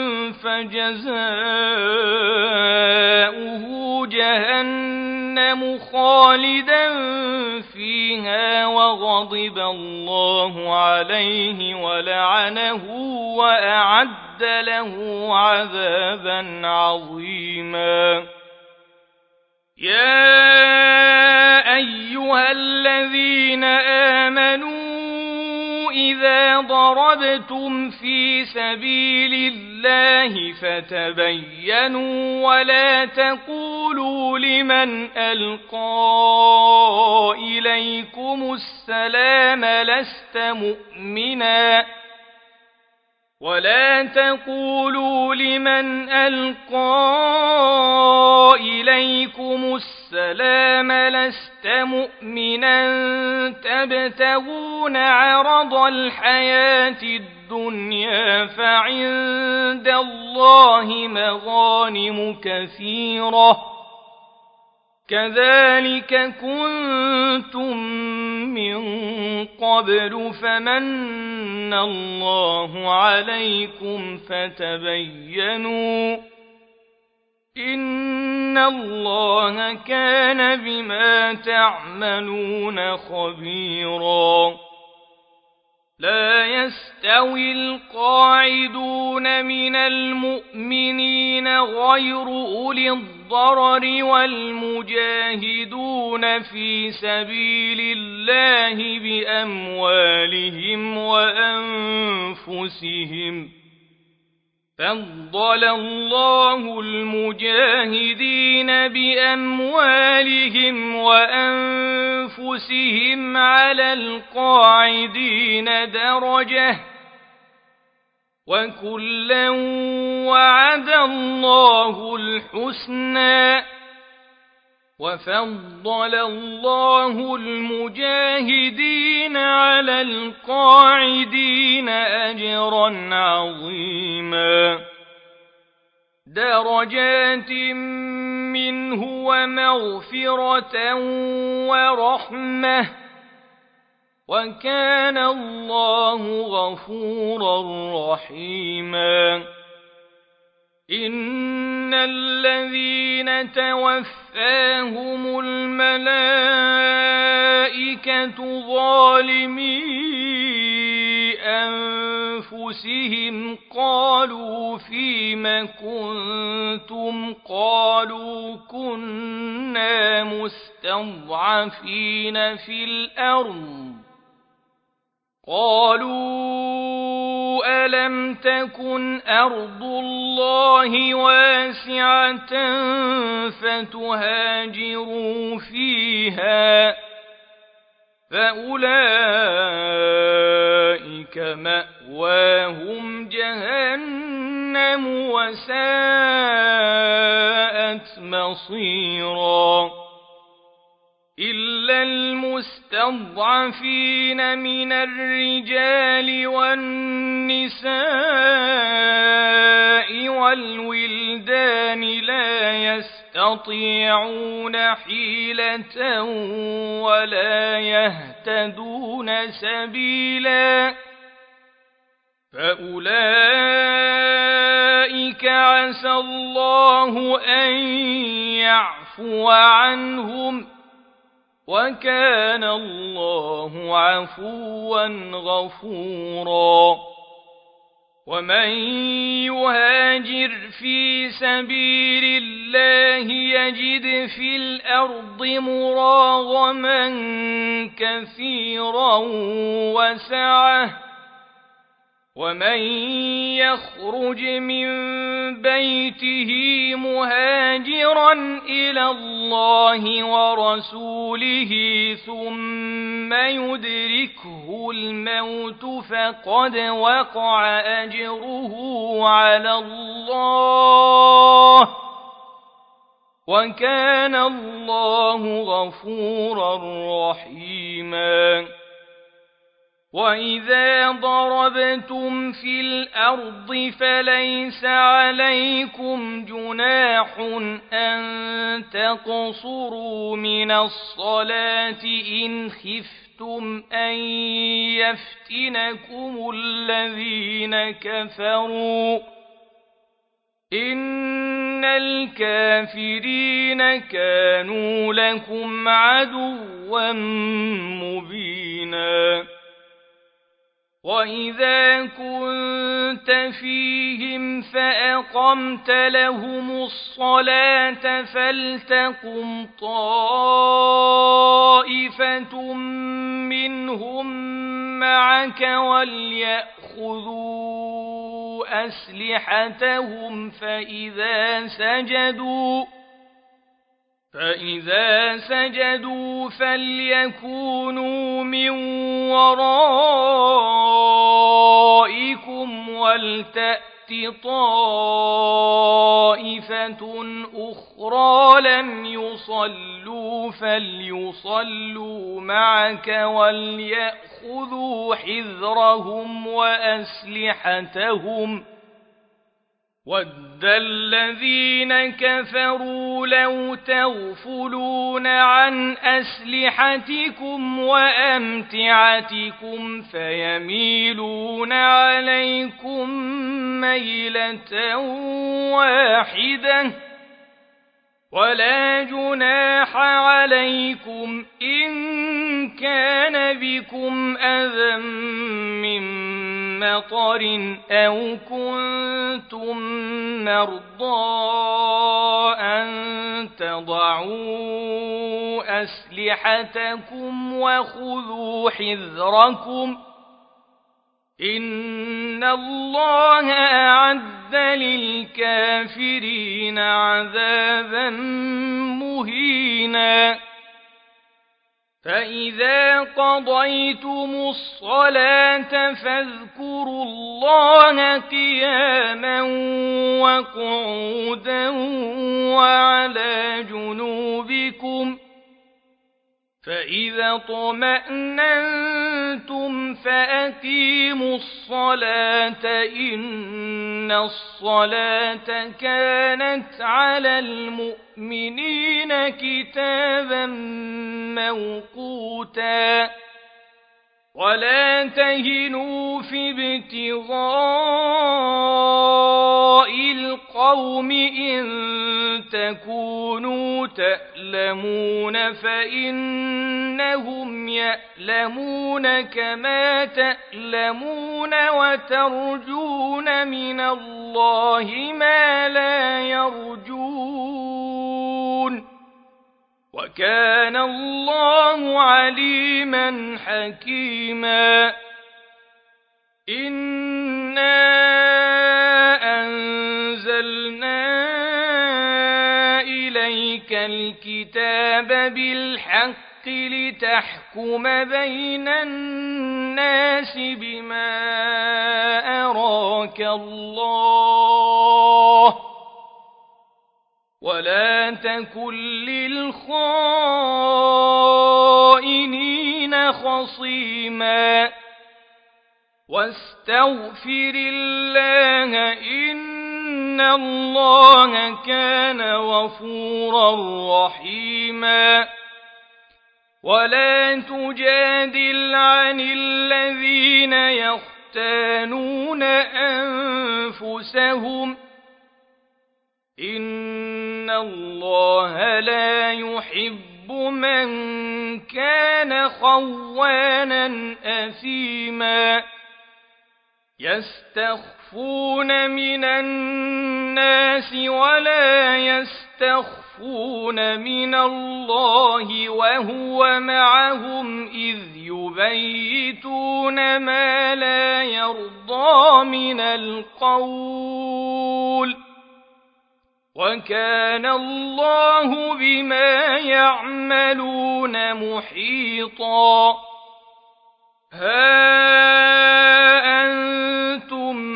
Speaker 1: فجزاؤه جهنم خالدا فيها وغضب الله عليه ولعنه وأعد له عذابا عظيما يا أيها الذين آمنوا إذا ضربتم في سبيل الله فتبينوا ولا تقولوا لمن ألقى إليكم السلام لست مؤمنا ولا تقولوا لمن ألقى إليكم السلام لست مؤمنا تبتغون عرض الحياة الدنيا فعند الله مغانم كثيرة كذلك كنتم من قبل فمن الله عليكم فتبينوا إن الله كان بما تعملون خبيرا لا يستوي القاعدون من المؤمنين غير أولي الضرر والمجاهدون في سبيل الله بأموالهم وأنفسهم فضل الله المجاهدين بأموالهم وأنفسهم على القاعدين درجة وكلا وعد الله الحسنى وفضل الله المجاهدين على القاعدين أجرا عظيما درجات منه ومغفرة ورحمة وكان الله غفورا رحيما إن الذين توفاهم الملائكة ظالمي أنفسهم قالوا فيم كنتم قالوا كنا مستضعفين في الأرض قالوا ألم تكن أرض الله واسعة فتهاجروا فيها فأولئك مأواهم جهنم وساءت مصيرا إلا المستضعفين من الرجال والنساء والولدان يستطيعون حيلة ولا يهتدون سبيلا فأولئك عسى الله أن يعفو عنهم وكان الله عفوا غفورا ومن يهاجر في سبيل الله يجد في الأرض مراغما كثيرا وسعة ومن يخرج من بيته مهاجرا إلى الله ورسوله ثم يدركه الموت فقد وقع أجره على الله وكان الله غفورا رحيما وإذا ضربتم في الأرض فليس عليكم جناح أن تقصروا من الصلاة إن خفتم أن يفتنكم الذين كفروا إن الكافرين كانوا لكم عدوا مبينا وإذا كنت فيهم فأقمت لهم الصلاة فلتقم طائفة منهم معك وليأخذوا أسلحتهم فإذا سجدوا فإذا سجدوا فليكونوا من ورائكم ولتأت طائفة أخرى لم يصلوا فليصلوا معك وليأخذوا حذرهم وأسلحتهم ود الذين كفروا لو تغفلون عن أسلحتكم وأمتعتكم فيميلون عليكم ميلة واحدة ولا جناح عليكم إن كان بكم أذى من مطر أو كنتم مرضى أن تضعوا أسلحتكم وخذوا حذركم إن الله أعد للكافرين عذابا مهينا فإذا قضيتم الصلاة فاذكروا الله قياما وقعودا وعلى جنوبكم فإذا اطمأننتم فأقيموا الصلاة إن الصلاة كانت على المؤمنين كتابا موقوتا ولا تهنوا في ابتغاء القوم إن تكونوا تألمون فإنهم يألمون كما تألمون وترجون من الله ما لا يرجون وكان الله عليما حكيما إنا أنزلنا إليك الكتاب بالحق لتحكم بين الناس بما أراك الله ولا تكن للخائنين خصيما واستغفر الله إن إن الله كان غفورا رحيما ولا تجادل عن الذين يختانون أنفسهم إن الله لا يحب من كان خوانا أثيما يستخفون من الناس ولا يستخفون من الله وهو معهم إذ يبيتون ما لا يرضى من القول وكان الله بما يعملون محيطا ها أنتم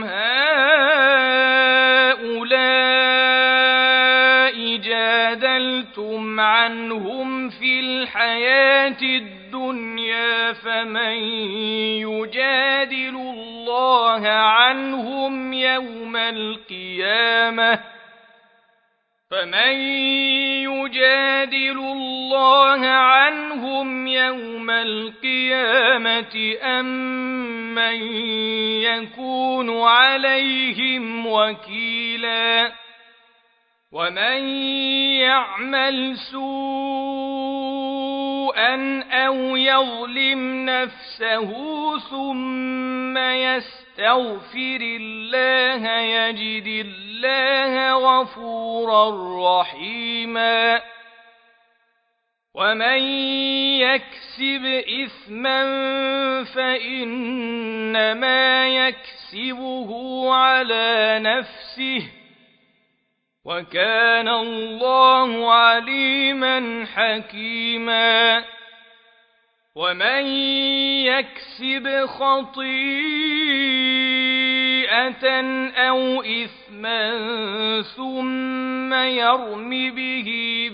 Speaker 1: هؤلاء جادلتم عنهم في الحياة الدنيا فمن يجادل الله عنهم يوم القيامة فمن يجادل الله عنهم يوم القيامة أم من يكون عليهم وكيلا ومن يعمل سوءا أو يظلم نفسه ثم يستغفر الله يجد الله غفورا رحيما ومن يكسب إثما فإنما يكسبه على نفسه وكان الله عليما حكيما ومن يكسب خطيئة أو إثما ثم يرم به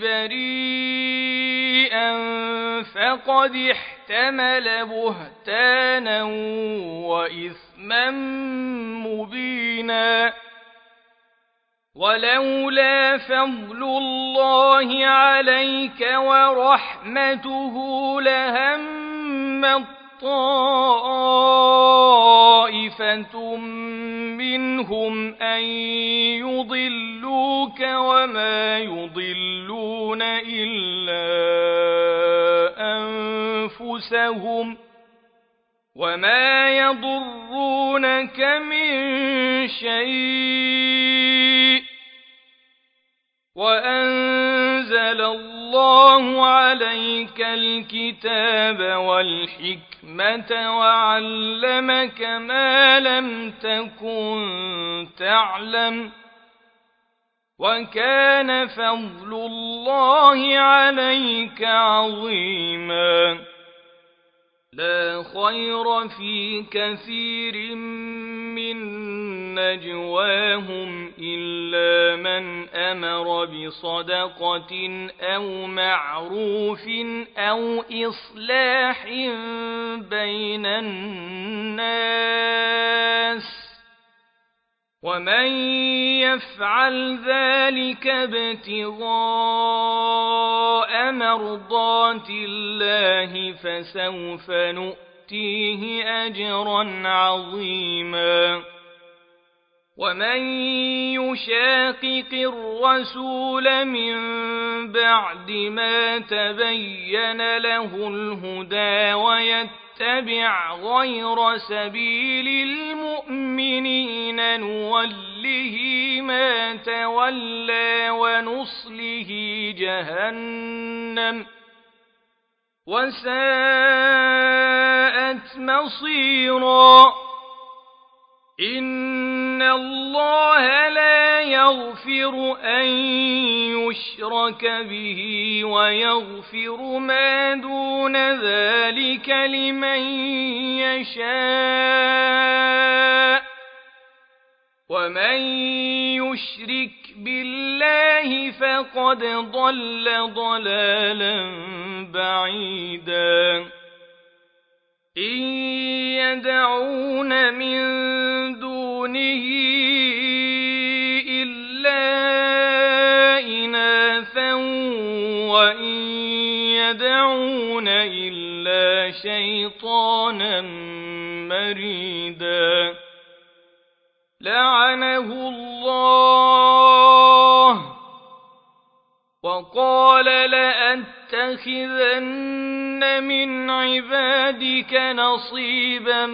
Speaker 1: بريئا فقد احتمل بهتانا وإثما مبينا ولولا فضل الله عليك ورحمته لهم طائفة منهم أن يضلوك وما يضلون إلا أنفسهم وما يضرونك من شيء وأنزل الله عليك الكتاب والحكمة وعلمك ما لم تكن تعلم وكان فضل الله عليك عظيما لا خير في كثير من نجواهم إلا من أمر بصدقة أو معروف أو إصلاح بين الناس ومن يفعل ذلك ابتغاء مرضات الله فسوف نؤتيه أجرا عظيما ومن يشاقق الرسول من بعد ما تبين له الهدى ويتبع غير سبيل المؤمنين نوله ما تولى ونصله جهنم وساءت مصيرا إن الله لا يغفر أن يشرك به ويغفر ما دون ذلك لمن يشاء ومن يشرك بالله فقد ضل ضلالا بعيدا إن يدعون من دونه إلا شيطانا مريدا لعنه الله وقال لأتخذن من عبادك نصيبا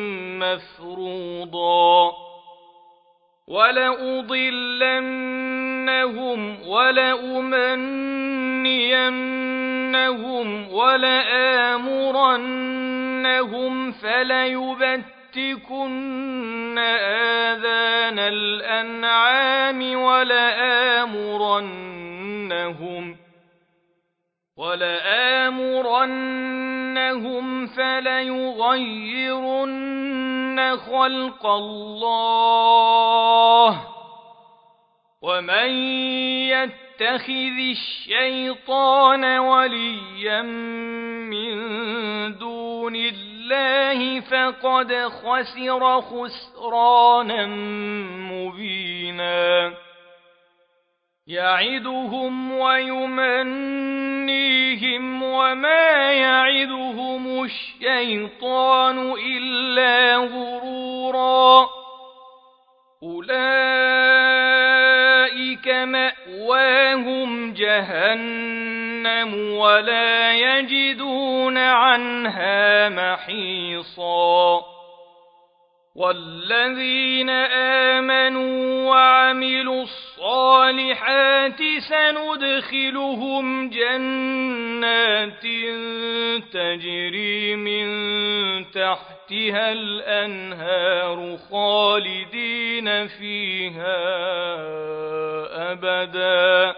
Speaker 1: مفروضا ولأضلنهم ولأمنينهم ولآمرنهم فليبتكن آذان الأنعام ولآمرنهم ولآمرنهم فليغيرن خلق الله ومن يتخذ الشيطان وليا من دون الله فقد خسر خسرانا مبينا يعدهم ويمنيهم وما يعدهم الشيطان إلا غرورا أولئك مأواهم جهنم ولا يجدون عنها محيصا والذين آمنوا وعملوا الصالحات سندخلهم جنات تجري من تحتها الأنهار خالدين فيها أبدا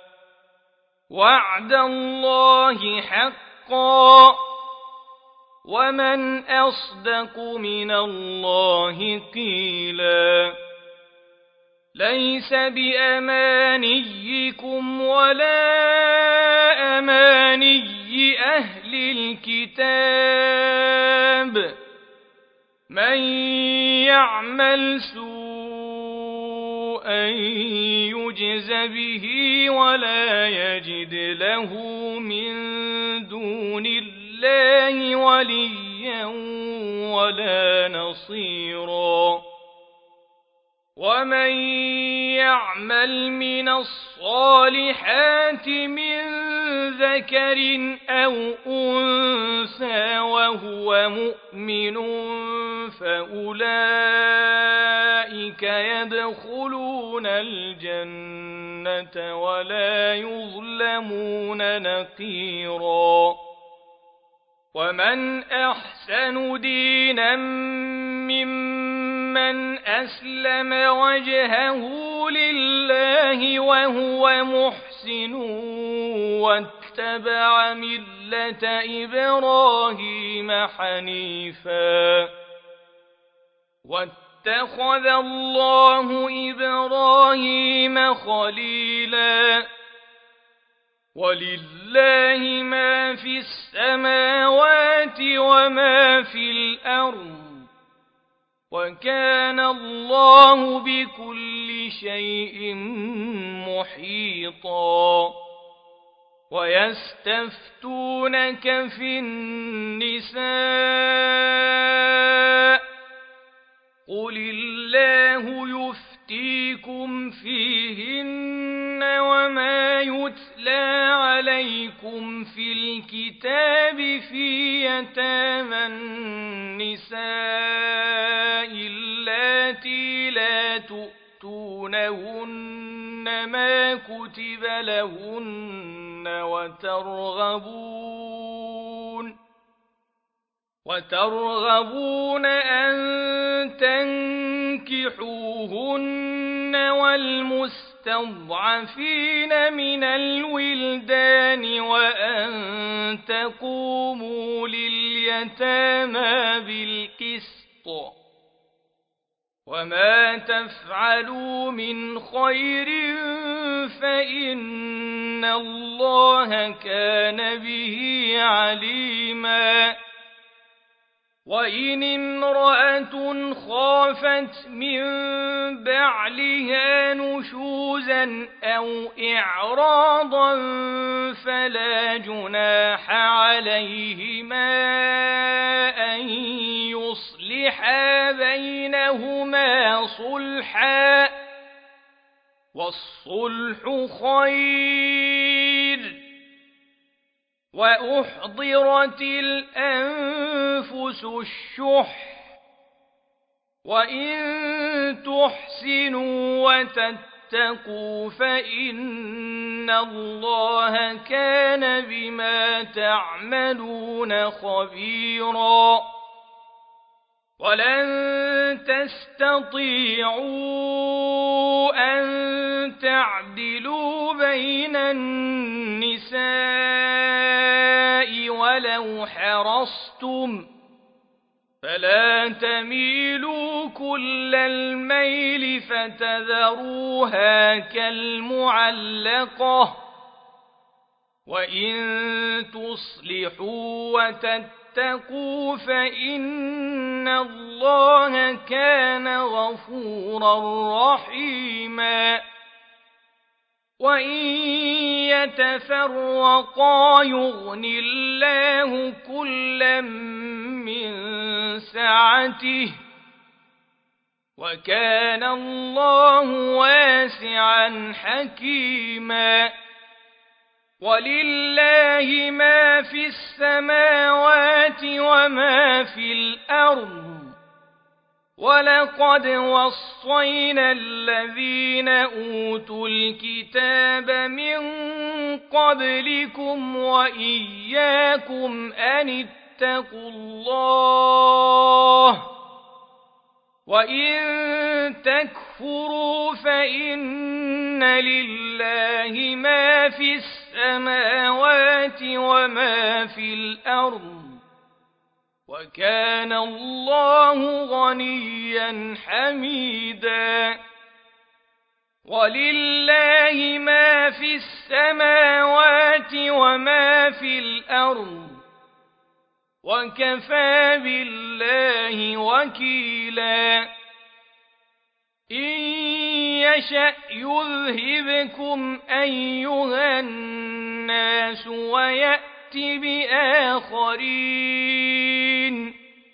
Speaker 1: وعد الله حقا ومن أصدق من الله قيلا ليس بأمانيكم ولا أماني أهل الكتاب من يعمل سوءا يجز به ولا يجد له من دون الله وليا ولا نصيرا ومن يعمل من الصالحات من ذكر أو أنثى وهو مؤمن فأولئك يدخلون الجنة ولا يظلمون نقيرا ومن أحسن دينا ممن أسلم وجهه لله وهو محسن واتبع ملة إبراهيم حنيفا واتخذ الله إبراهيم خليلا ولله ما في السماوات وما في الأرض وكان الله بكل شيء محيطا ويستفتونك في النساء قل الله يفتيكم فيهن وما يتلى عليكم في الكتاب في يتامى النساء اللاتي لا تؤتونهن ما كتب لهن وترغبون وترغبون أن تنكحوهن والمستضعفين من الولدان وأن تقوموا لليتامى بالقسط وما تفعلوا من خير فإن الله كان به عليما وإن امرأة خافت من بعلها نشوزا نشوزا أو إعراضا فلا جناح عليهما أن يصلحا بينهما صلحا والصلح خير وأحضرت الأنفس الشح وإن تحسنوا وتتقوا فإن الله كان بما تعملون خبيرا ولن تستطيعوا أن تعدلوا بين النساء ولو حرصتم فلا تميلوا كل الميل فتذروها كالمعلقة وإن تصلحوا وتتقوا فإن الله كان غفورا رحيما وإن يتفرقا يغن الله كلا من سعته وكان الله واسعا حكيما ولله ما في السماوات وما في الأرض ولقد وصينا الذين أوتوا الكتاب من قبلكم وإياكم أن اتقوا الله وإن تكفروا فإن لله ما في السماوات وما في الأرض وكان الله غنيا حميدا ولله ما في السماوات وما في الأرض وكفى بالله وكيلا إن يشأ يذهبكم أيها الناس ويأت بآخرين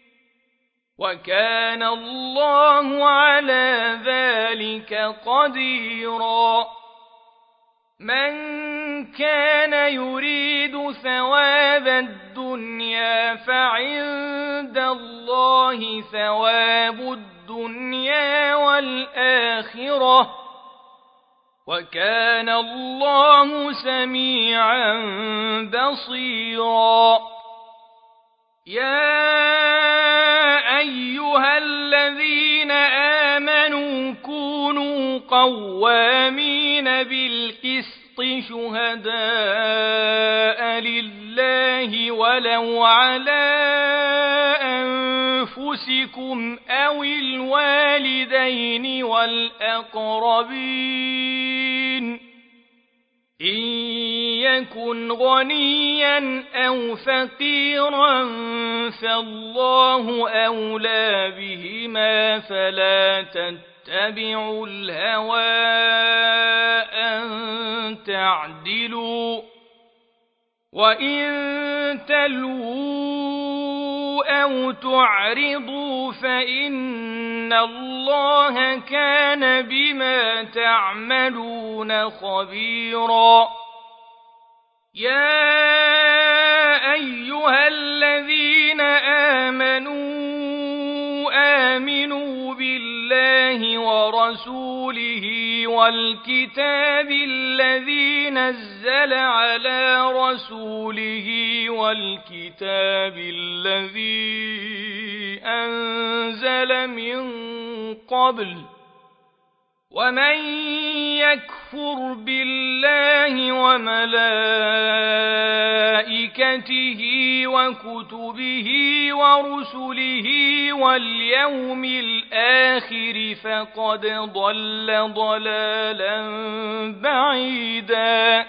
Speaker 1: وكان الله على ذلك قديرا من كان يريد ثواب الدنيا فعند الله ثواب الدنيا والآخرة وكان الله سميعا بصيرا يا أيها الذين آمنوا كونوا قوامين بالقسط شهداء لله ولو على أنفسكم أو الوالدين والأقربين إن يكن غنيا أو فقيرا فالله أولى بهما فلا تتبعوا الهوى أن تعدلوا وإن تلووا أو تعرضوا فإن الله كان بما تعملون خبيرا يا أيها الذين آمنوا آمنوا بالله ورسوله والكتاب الذي نزل على رسوله والكتاب الذي أنزل من قبل ومن يكفر بالله وملائكته وكتبه ورسله واليوم الآخر فقد ضل ضلالا بعيدا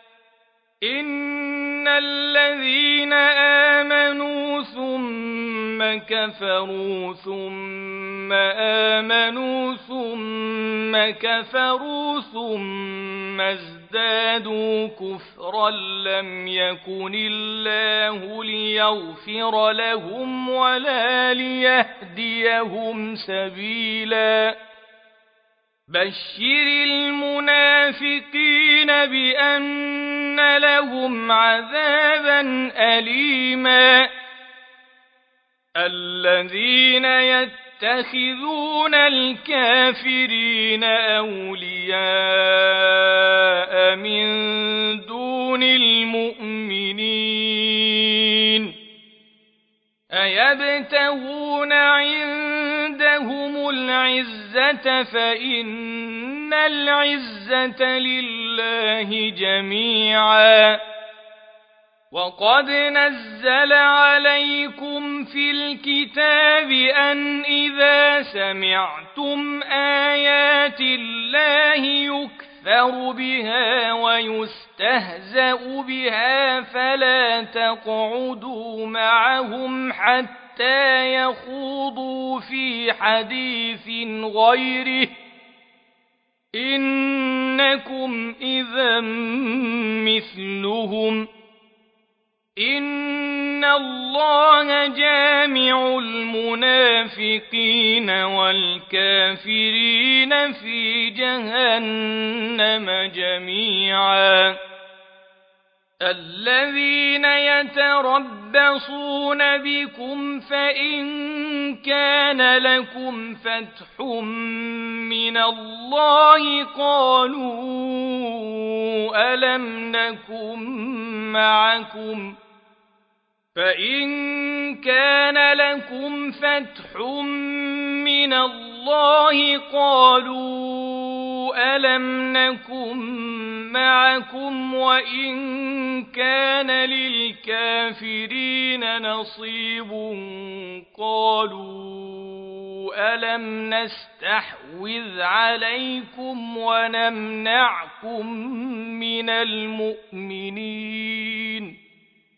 Speaker 1: إن الذين آمنوا ثم ثم كفروا ثم آمنوا ثم كفروا ثم ازدادوا كفرا لم يكن الله ليغفر لهم ولا ليهديهم سبيلا بشر المنافقين بأن لهم عذابا أليما الذين يتخذون الكافرين أولياء من دون المؤمنين أيبتغون عندهم العزة فإن العزة لله جميعا وقد نزل عليكم في الكتاب أن إذا سمعتم آيات الله يكفر بها ويستهزأ بها فلا تقعدوا معهم حتى يخوضوا في حديث غيره إنكم إذا مثلهم إن الله جامع المنافقين والكافرين في جهنم جميعا الذين يتربصون بكم فإن كان لكم فتح من الله قالوا ألم نكن معكم فإن كان لكم فتح من الله قالوا ألم نكن معكم وإن كان للكافرين نصيب قالوا ألم نستحوذ عليكم ونمنعكم من المؤمنين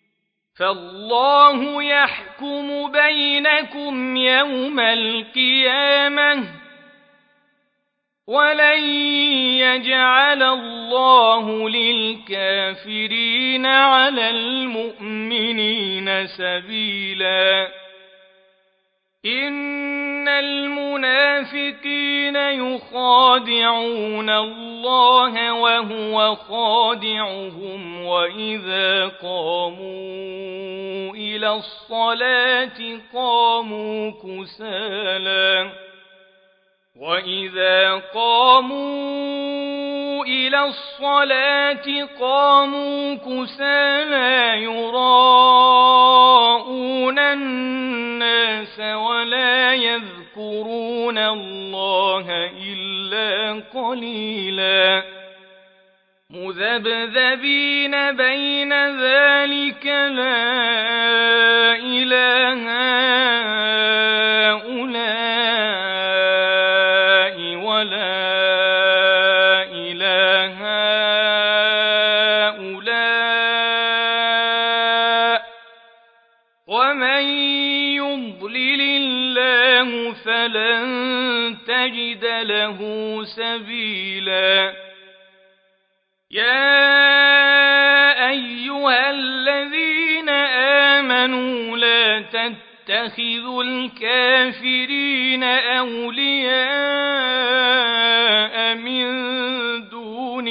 Speaker 1: فالله يحكم بينكم يوم القيامة ولن يجعل الله للكافرين على المؤمنين سبيلا إن المنافقين يخادعون الله وهو خادعهم وإذا قاموا إلى الصلاة قاموا كسالى وإذا قاموا إلى الصلاة قاموا كسالى يراءون الناس ولا يذكرون الله إلا قليلا مذبذبين بين ذلك لا إله هؤلاء ولا إله هؤلاء ومن يضلل الله فلن تجد له سبيلا يا أيها الذين آمنوا لا تتخذوا الكافرين أولياء من دون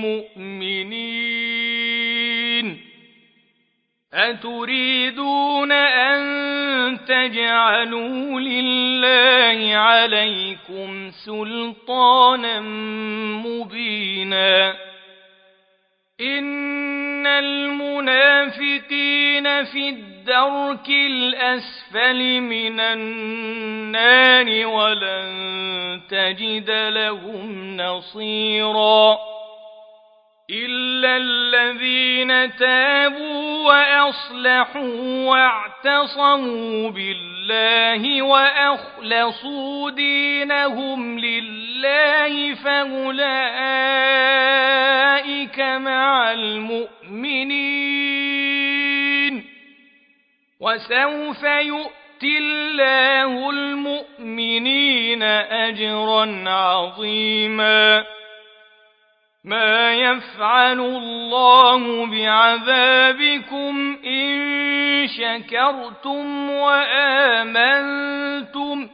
Speaker 1: المؤمنين أتريدون أن تجعلوا لله عليكم سلطانا مبينا إن المنافقين في الدرك الأسفل من النار ولن تجد لهم نصيرا إلا الذين تابوا وأصلحوا واعتصموا بالله وأخلصوا دينهم لله فأولئك مع المؤمنين وسوف يؤتي الله المؤمنين أجرا عظيما ما يفعل الله بعذابكم إن شكرتم وآمنتم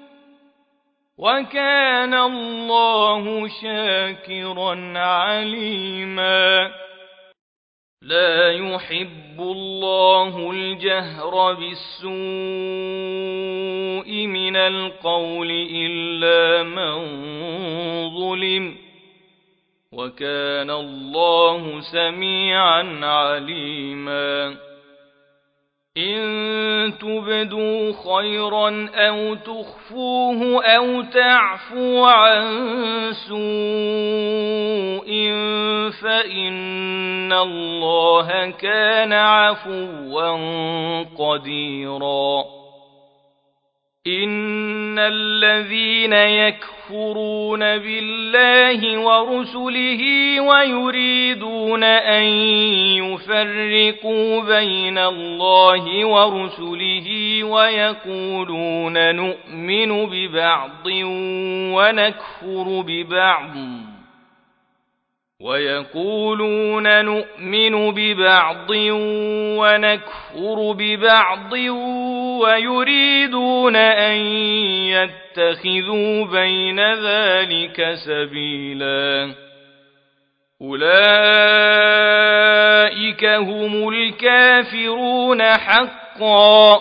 Speaker 1: وكان الله شاكرا عليما لا يحب الله الجهر بالسوء من القول إلا من ظلم وكان الله سميعا عليما إن تبدوا خيرا أو تخفوه أو تعفو عن سوء فإن الله كان عفوا قديرا إن الذين يكفرون بالله ورسله ويريدون أن يفرقوا بين الله ورسله ويقولون نؤمن ببعض ونكفر ببعض ويقولون نؤمن ببعض ونكفر ببعض ويريدون أن يتخذوا بين ذلك سبيلا أولئك هم الكافرون حقا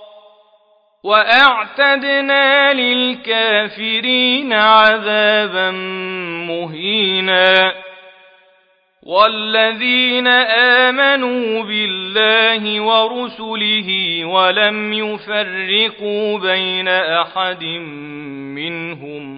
Speaker 1: وأعتدنا للكافرين عذابا مهينا والذين آمنوا بالله ورسله ولم يفرقوا بين أحد منهم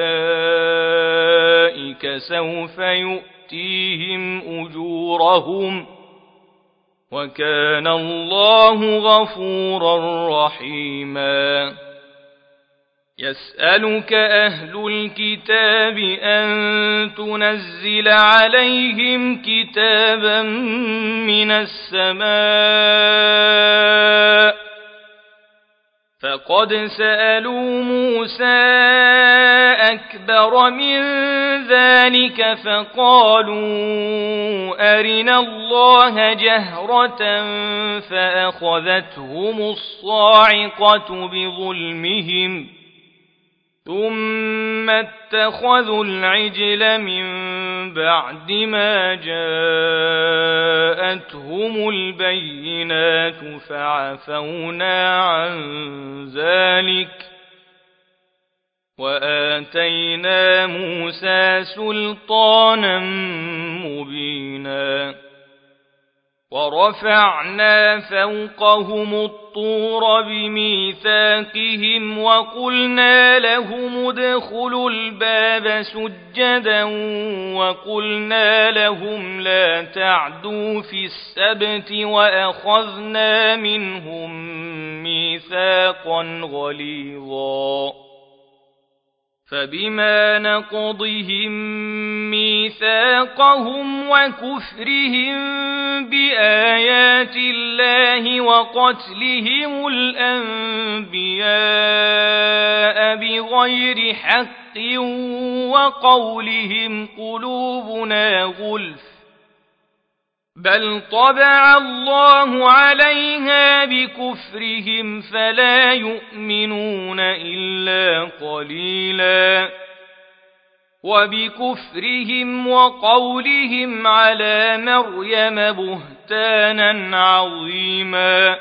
Speaker 1: أولئك سوف يؤتيهم أجورهم وكان الله غفورا رحيما يسألك أهل الكتاب أن تنزل عليهم كتابا من السماء فقد سألوا موسى أكبر من ذلك فقالوا أرنا الله جهرة فأخذتهم الصاعقة بظلمهم ثم اتخذوا العجل من بعد ما جاءتهم البينات فعفونا عن ذلك وآتينا موسى سلطانا مبينا ورفعنا فوقهم الطور بميثاقهم وقلنا لهم ادخلوا الباب سجدا وقلنا لهم لا تعدوا في السبت وأخذنا منهم ميثاقا غليظا فبما نقضهم ميثاقهم وكفرهم بآيات الله وقتلهم الأنبياء بغير حق وقولهم قلوبنا غلف بل طبع الله عليها بكفرهم فلا يؤمنون إلا قليلا وبكفرهم وقولهم على مريم بهتانا عظيما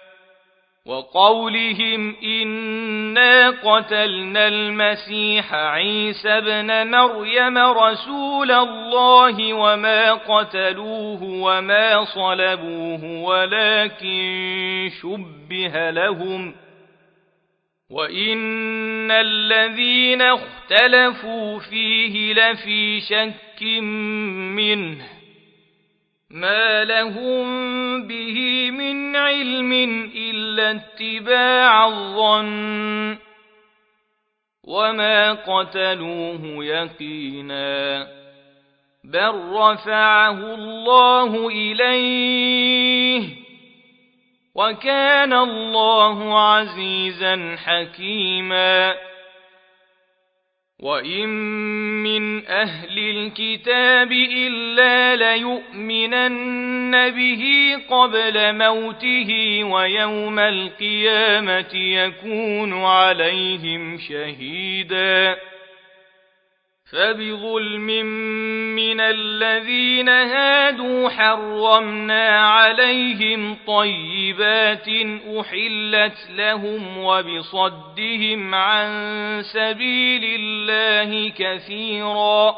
Speaker 1: وقولهم إنا قتلنا المسيح عيسى ابن مريم رسول الله وما قتلوه وما صلبوه ولكن شبه لهم وإن الذين اختلفوا فيه لفي شك منه ما لهم به من علم إلا اتباع الظن وما قتلوه يقينا بل رفعه الله إليه وكان الله عزيزا حكيما وإن من أهل الكتاب إلا ليؤمنن به قبل موته ويوم القيامة يكون عليهم شهيدا فبظلم من الذين هادوا حرمنا عليهم طيبات أحلت لهم وبصدهم عن سبيل الله كثيرا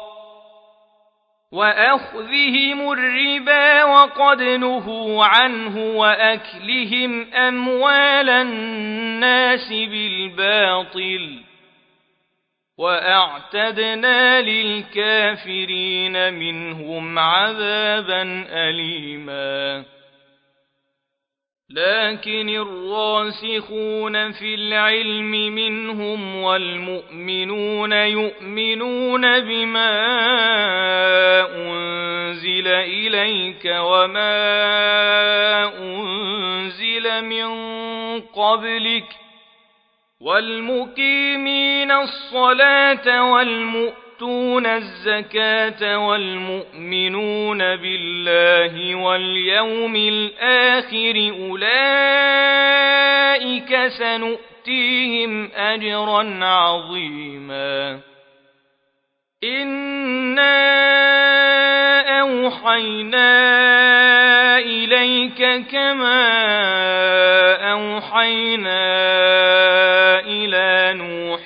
Speaker 1: وأخذهم الربا وقد نهوا عنه وأكلهم أموال الناس بالباطل وأعتدنا للكافرين منهم عذابا أليما لكن الراسخون في العلم منهم والمؤمنون يؤمنون بما أنزل إليك وما أنزل من قبلك والمقيمين الصلاة والمؤتون الزكاة والمؤمنون بالله واليوم الآخر أولئك سنؤتيهم أجرا عظيما إنا أوحينا إليك كما أوحينا إلى نوح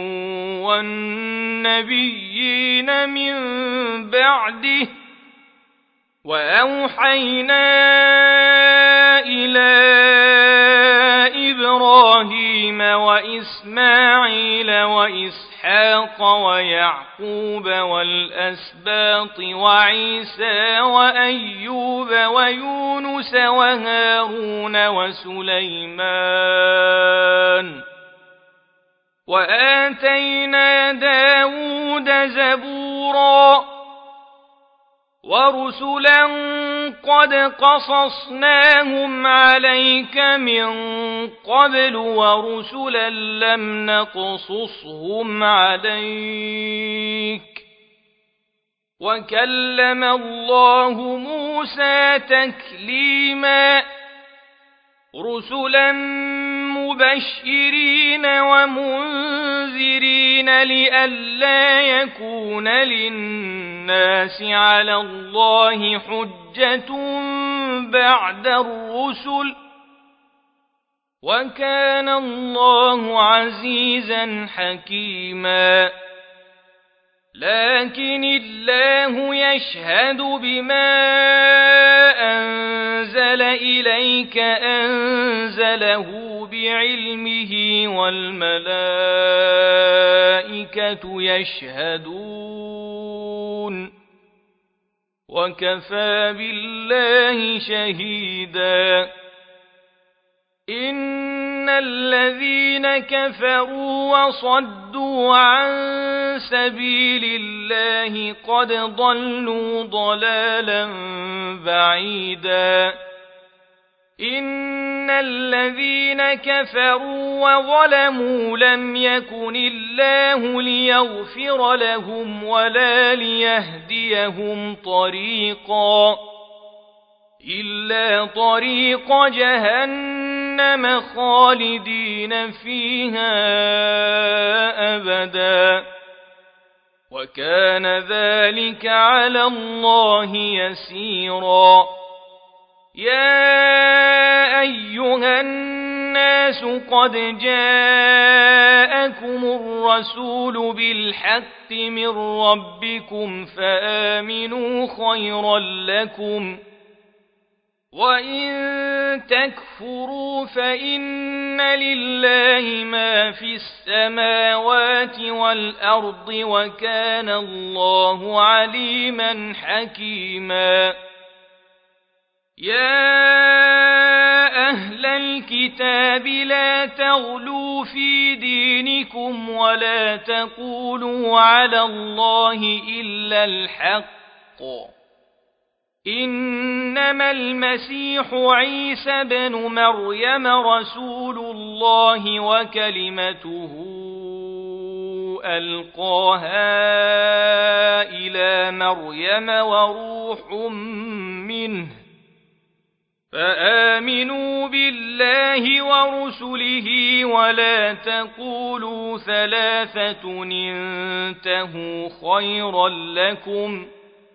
Speaker 1: والنبيين من بعده وأوحينا إلى إبراهيم وإسماعيل وإسحاق ويعقوب والأسباط وعيسى وأيوب ويونس وهارون وسليمان وآتينا داود زبورا ورسلا قد قصصناهم عليك من قبل ورسلا لم نقصصهم عليك وكلم الله موسى تكليما رسلا مبشرين ومنذرين لئلا يكون للناس على الله حجة بعد الرسل وكان الله عزيزا حكيما لكن الله يشهد بما أنزل إليك أنزله بعلمه والملائكة يشهدون وكفى بالله شهيدا إن الذين كفروا وصدوا عن سبيل الله قد ضلوا ضلالا بعيدا إن الذين كفروا وظلموا لم يكن الله ليغفر لهم ولا ليهديهم طريقا إلا طريق جهنم خالدين فيها أبدا وكان ذلك على الله يسيرا يا أيها الناس قد جاءكم الرسول بالحق من ربكم فآمنوا خيرا لكم وإن تكفروا فإن لله ما في السماوات والأرض وكان الله عليما حكيما يا أهل الكتاب لا تغلوا في دينكم ولا تقولوا على الله إلا الحق إنما المسيح عيسى بن مريم رسول الله وكلمته ألقاها إلى مريم وروح منه فآمنوا بالله ورسله ولا تقولوا ثلاثة انتهوا خيرا لكم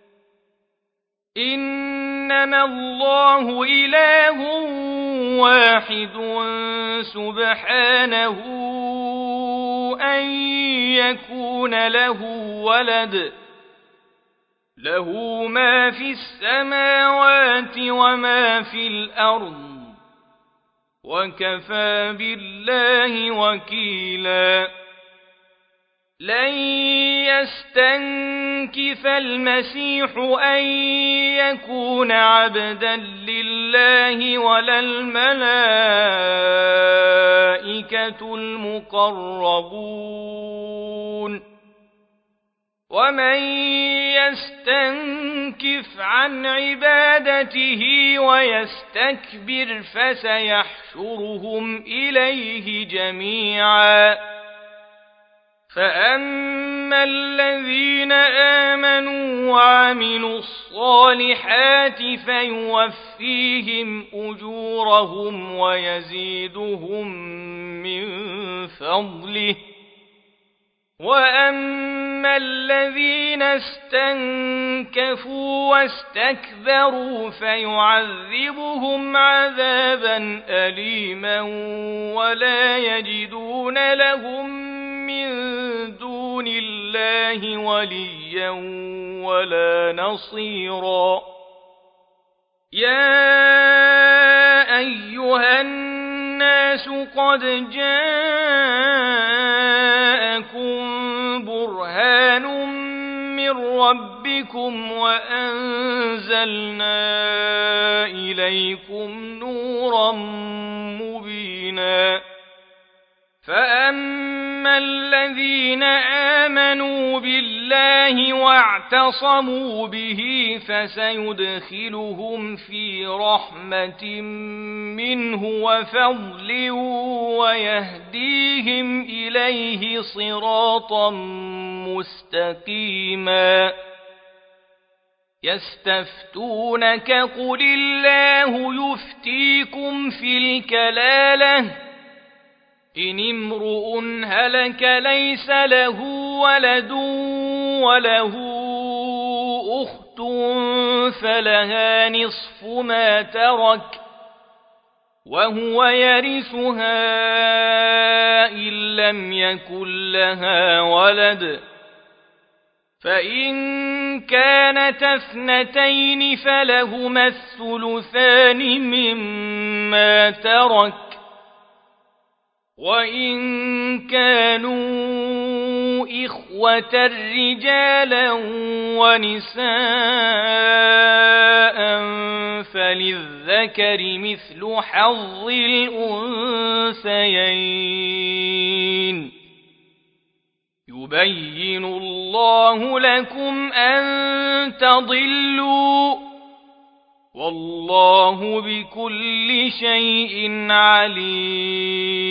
Speaker 1: إنما الله إله واحد سبحانه أن يكون له ولد له ما في السماوات وما في الأرض وكفى بالله وكيلا لن يستنكف المسيح أن يكون عبدا لله ولا الملائكة المقربون ومن يستنكف عن عبادته ويستكبر فسيحشرهم إليه جميعا فأما الذين آمنوا وعملوا الصالحات فيوفيهم أجورهم ويزيدهم من فضله وأما الذين استنكفوا واستكبروا فيعذبهم عذابا أليما ولا يجدون لهم من دون الله وليا ولا نصيرا يا أيها الناس قد جاءكم برهان من ربكم وأنزلنا إليكم نورا مبينا فأما الذين آمنوا بالله واعتصموا به فسيدخلهم في رحمة منه وفضل ويهديهم إليه صراطا مستقيما يستفتونك قل الله يفتيكم في الكلالة إن امرؤ هلك ليس له ولد وله أخت فلها نصف ما ترك وهو يرثها إن لم يكن لها ولد فإن كانت اثنتين فلهما الثلثان مما ترك وإن كانوا إخوة رجالا ونساء فللذكر مثل حظ الأنثيين يبين الله لكم أن تضلوا والله بكل شيء عليم